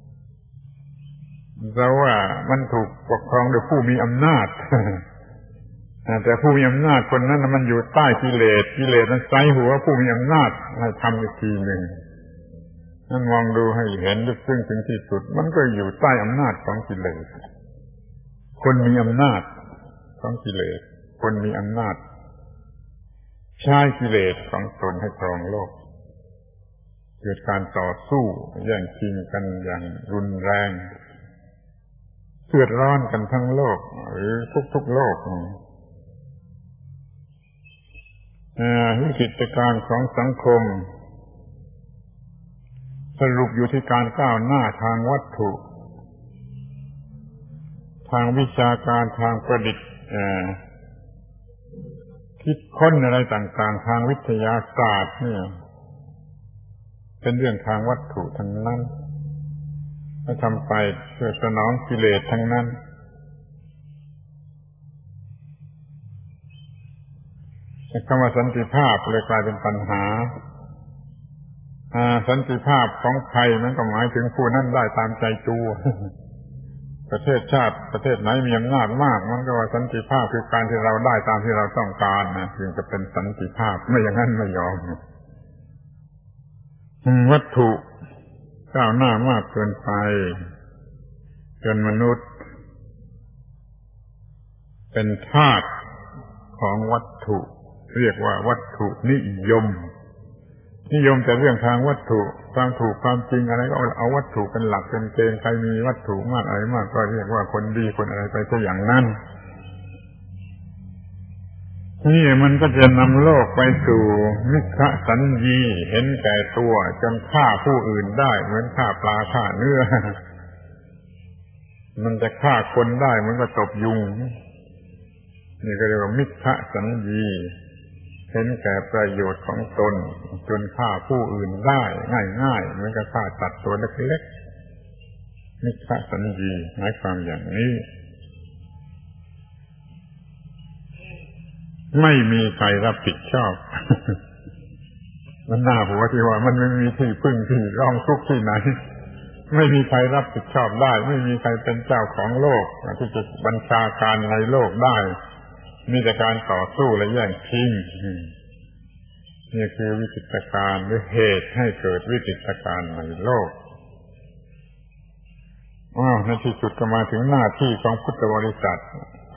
A: แต่ว่ามันถูกปกครองโดยผู้มีอำนาจแต่ผู้มีอำนาจคนนั้นมันอยู่ใต้กิเลสนั้นไซหัวผู้มีอำนาจให้ทำอีกทีหนึ่งนั่นมองดูให้เห็นลึกซึ้งถึงที่สุดมันก็อยู่ใต้อำนาจของกิเลสคนมีอำนาจของกิเลสคนมีอำนาจใช้กิเลสของตนให้ครองโลกเกิดการต่อสู้แย่งชิงกันอย่างรุนแรงเดือดร้อนกันทั้งโลกหรือทุกโลกวิกฤตการณ์ของสังคมสรุปอยู่ที่การก้าวหน้าทางวัตถุทางวิชาการทางประดิษฐ์คิดค้นอะไรต่างๆทางวิทยาศาสตร์เนี่ยเป็นเรื่องทางวัตถุทั้งนั้นถ้าทำไปเพื่อสนองกิเลสทั้งนั้นคำว่าสันติภาพเลยกลายเป็นปัญหาสันติภาพของใครมันก็หมายถึงผู้นั้นได้ตามใจตัวประเทศชาติประเทศไหนมีอำนาจมากมันก็ว่าสันติภาพคือการที่เราได้ตามที่เราต้องการนะจึงจะเป็นสันติภาพไม่อย่างนั้นไม่ยอมวัตถุก้าวหน้ามากเกินไปจนมนุษย์เป็นทาสของวัตถุเรียกว่าวัตถุนิยมแต่เรื่องทางวัตถุความถูกความจริงอะไรก็เอาวัตถุเป็นหลักเป็นเกณฑ์ใครมีวัตถุมากอะไรมากก็เรียกว่าคนดีคนอะไรไปซะอย่างนั้นนี่มันก็จะนำโลกไปสู่มิจฉาสัญญีเห็นแก่ตัวจนฆ่าผู้อื่นได้เหมือนฆ่าปลาฆ่าเนื้อมันจะฆ่าคนได้เหมือนกับตบยุงนี่ก็เรียกว่ามิจฉาสัญญีเห็นแก่ประโยชน์ของตนจนฆ่าผู้อื่นได้ง่ายๆเหมือนกับฆ่าสัตว์ตัวเล็กๆมิจฉาสัญญีหมายความอย่างนี้ไม่มีใครรับผิดชอบ มันน่าหัวที่ว่ามันไม่มีที่พึ่งที่ร้องทุกข์ที่ไหนไม่มีใครรับผิดชอบได้ไม่มีใครเป็นเจ้าของโลกที่จะบัญชาการในโลกได้มีแต่การต่อสู้และแย่งชิงนี่คือวิกฤตการณ์หรือเหตุให้เกิดวิกฤตการณ์ในโลกในที่สุดก็มาถึงหน้าที่ของพุทธบริษัท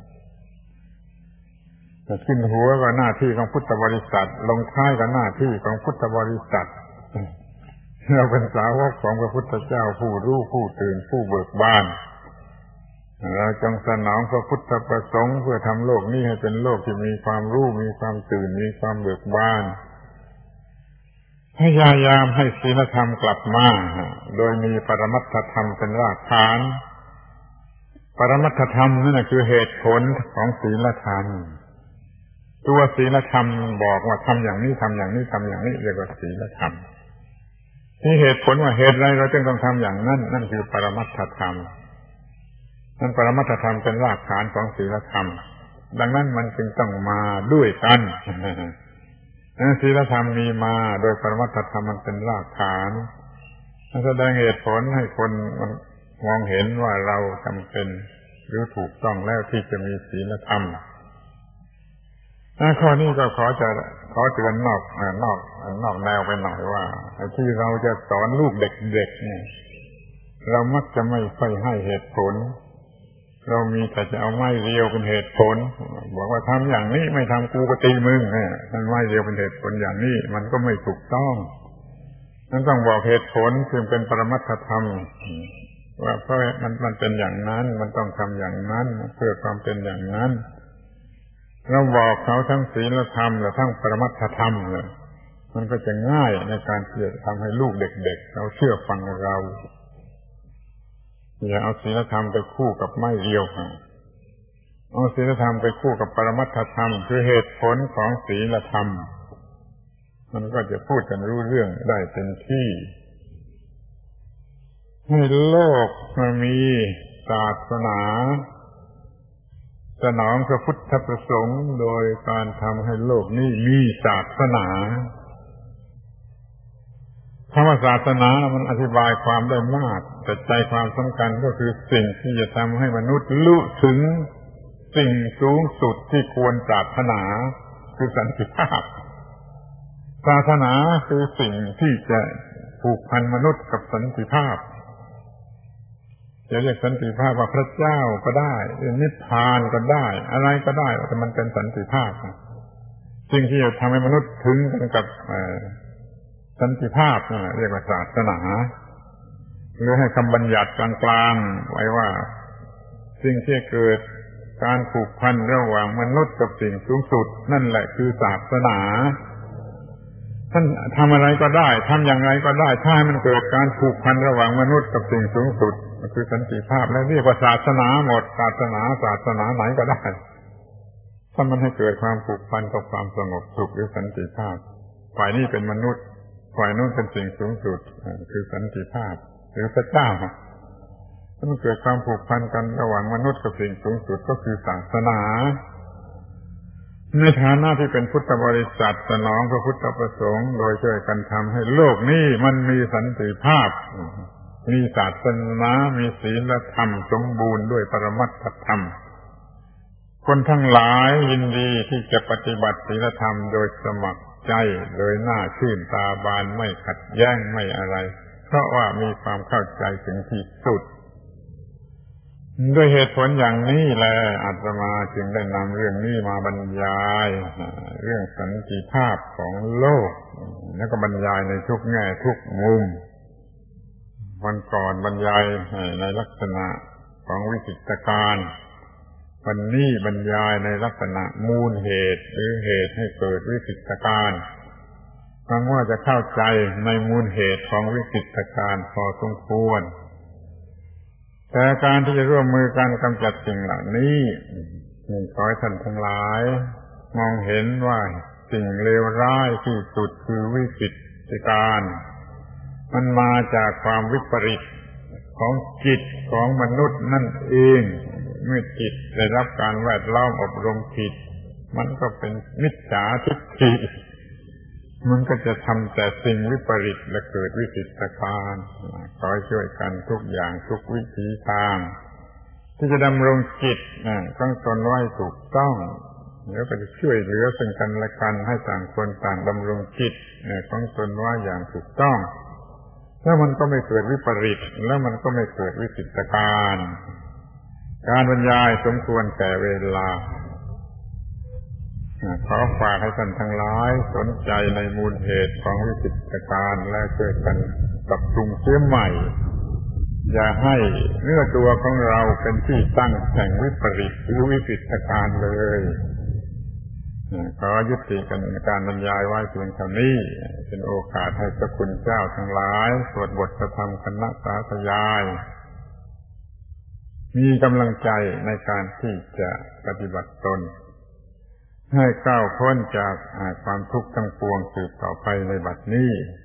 A: ขึ้นหัวก็หน้าที่ของพุทธบริษัทลงท้ายก็หน้าที่ของพุทธบริษัทเราเป็นสาวกของพระพุทธเจ้าผู้รู้ผู้ตื่นผู้เบิกบานเราจงสนองพระพุทธประสงค์เพื่อทำโลกนี้ให้เป็นโลกที่มีความรู้มีความตื่นมีความเบิกบานพยายามให้ศีลธรรมกลับมาโดยมีปรมัตถธรรมเป็นรากฐานปรมัตถธรรมนั่นคือเหตุผลของศีลธรรมตัวศีลธรรมบอกว่าทำอย่างนี้ทำอย่างนี้ทำอย่างนี้เรียกว่าศีลธรรมที่เหตุผลว่าเหตุไรเราจึงต้องทำอย่างนั้นนั่นคือปรมัตถธรรมนั่นปรมัตถธรรมเป็นรากฐานของศีลธรรมดังนั้นมันจึงต้องมาด้วยกันศีลธรรมมีมาโดยปรมัตถธรรมมันเป็นรากฐานแสดงเหตุผลให้คนมันมองเห็นว่าเราจำเป็นหรือถูกต้องแล้วที่จะมีศีลธรรมข้อนี้ก็ขอเตือนนอกแนวไปหน่อยว่าที่เราจะสอนลูกเด็กๆเนี่ยเรามักจะไม่ค่อยให้เหตุผลเรามีแต่จะเอาไม้เรียวเป็นเหตุผลบอกว่าทำอย่างนี้ไม่ทำกูก็ตีมึงเนี่ยมันไม้เรียวเป็นเหตุผลอย่างนี้มันก็ไม่ถูกต้องนั้นต้องบอกเหตุผลซึ่งเป็นปรมัตถธรรมว่าเพราะมันเป็นอย่างนั้นมันต้องทำอย่างนั้นเพื่อความเป็นอย่างนั้นเราบอกเขาทั้งศีลธรรมและทั้งปรมัตถธรรมเลยมันก็จะง่ายในการที่จะทำให้ลูกเด็กๆเขาเชื่อฟังเราอย่าเอาศีลธรรมไปคู่กับไม้เรียวเอาศีลธรรมไปคู่กับปรมัตถธรรมคือเหตุผลของศีลธรรมมันก็จะพูดกันรู้เรื่องได้เต็มที่ให้โลกมีศาสนาสนองพระพุทธประสงค์โดยการทำให้โลกนี้มีศาสนาคำว่าศาสนามันอธิบายความได้มากแต่ใจความสำคัญก็คือสิ่งที่จะทำให้มนุษย์รู้ถึงสิ่งสูงสุดที่ควรปรารถนาคือสันติภาพศาสนาคือสิ่งที่จะผูกพันมนุษย์กับสันติภาพจะเรียกสันติภาพว่าพระเจ้าก็ได้นิพพานก็ได้อะไรก็ได้แต่มันเป็นสันติภาพสิ่งที่จะทำให้มนุษย์ถึงกันกับสันติภาพเรียกว่าศาสนาหรือให้คำบัญญัติกลางๆไว้ว่าสิ่งที่เกิดการผูกพันระหว่างมนุษย์กับสิ่งสูงสุดนั่นแหละคือศาสนาท่านทำอะไรก็ได้ทำอย่างไรก็ได้ถ้าให้มันเกิดการผูกพันระหว่างมนุษย์กับสิ่งสูงสุดคือสันติภาพและเรียกว่าศาสนาหมดศาสนาไหนก็ได้ถ้ามันให้เกิดความผูกพันกับความสงบสุขหรือสันติภาพฝ่ายนี้เป็นมนุษย์ฝ่ายนู้นเป็นสิ่งสูงสุดคือสันติภาพหรือพระเจ้าถ้ามันเกิดความผูกพันกันระหว่างมนุษย์กับสิ่งสูงสุดก็คือศาสนาในฐานะที่เป็นพุทธบริษัทสนองพระพุทธประสงค์โดยช่วยกันทำให้โลกนี้มันมีสันติภาพมีศาสนามีศีลธรรมสมบูรณ์ด้วยปรมัตถธรรมคนทั้งหลายยินดีที่จะปฏิบัติศีลธรรมโดยสมัครใจโดยหน้าชื่นตาบานไม่ขัดแย้งไม่อะไรเพราะว่ามีความเข้าใจถึงที่สุดด้วยเหตุผลอย่างนี้แหละอาตมาจึงได้นำเรื่องนี้มาบรรยายเรื่องสันติภาพของโลกแล้วก็บรรยายในทุกแง่ทุกมุมวันก่อนบรรยายในลักษณะของวิกฤตการณ์วันนี้บรรยายในลักษณะมูลเหตุหรือเหตุให้เกิดวิกฤตการณ์หวังว่าจะเข้าใจในมูลเหตุของวิกฤตการณ์พอสมควรแต่การที่จะร่วมมือกันกำจัดสิ่งเหล่านี้ขอให้ท่านทั้งหลายมองเห็นว่าสิ่งเลวร้ายที่สุดคือวิกฤตการณ์มันมาจากความวิปริตของจิตของมนุษย์นั่นเองเมื่อจิตได้รับการแวดล้อมอบรมผิดมันก็เป็นมิจฉาทิฏฐิมันก็จะทำแต่สิ่งวิปริตและเกิดวิกฤตการณ์ขอให้ช่วยกันทุกอย่างทุกวิถีทางที่จะดำรงจิตของตนไว้ถูกต้องแล้วก็จะช่วยเหลือซึ่งกันและกันให้ต่างคนต่างดำรงจิตของตนไว้อย่างถูกต้องแล้วมันก็ไม่เกิดวิปริตแล้วมันก็ไม่เกิดวิกฤตการณ์การบรรยายสมควรแก่เวลาขอฝากให้ท่านทั้งหลายสนใจในมูลเหตุของวิกฤตการณ์และช่วยกันปรับปรุงเสียใหม่อย่าให้เนื้อตัวของเราเป็นที่ตั้งแห่งวิปริตหรือวิกฤตการณ์เลยขอยุติการบรรยายไว้เพียงเท่านี้เป็นโอกาสให้พระคุณเจ้าทั้งหลายสวดบทธรรมคณะสาธยายมีกำลังใจในการที่จะปฏิบัติตนให้ก้าวพ้นจากความทุกข์ทั้งปวงสืบต่อไปในบัดนี้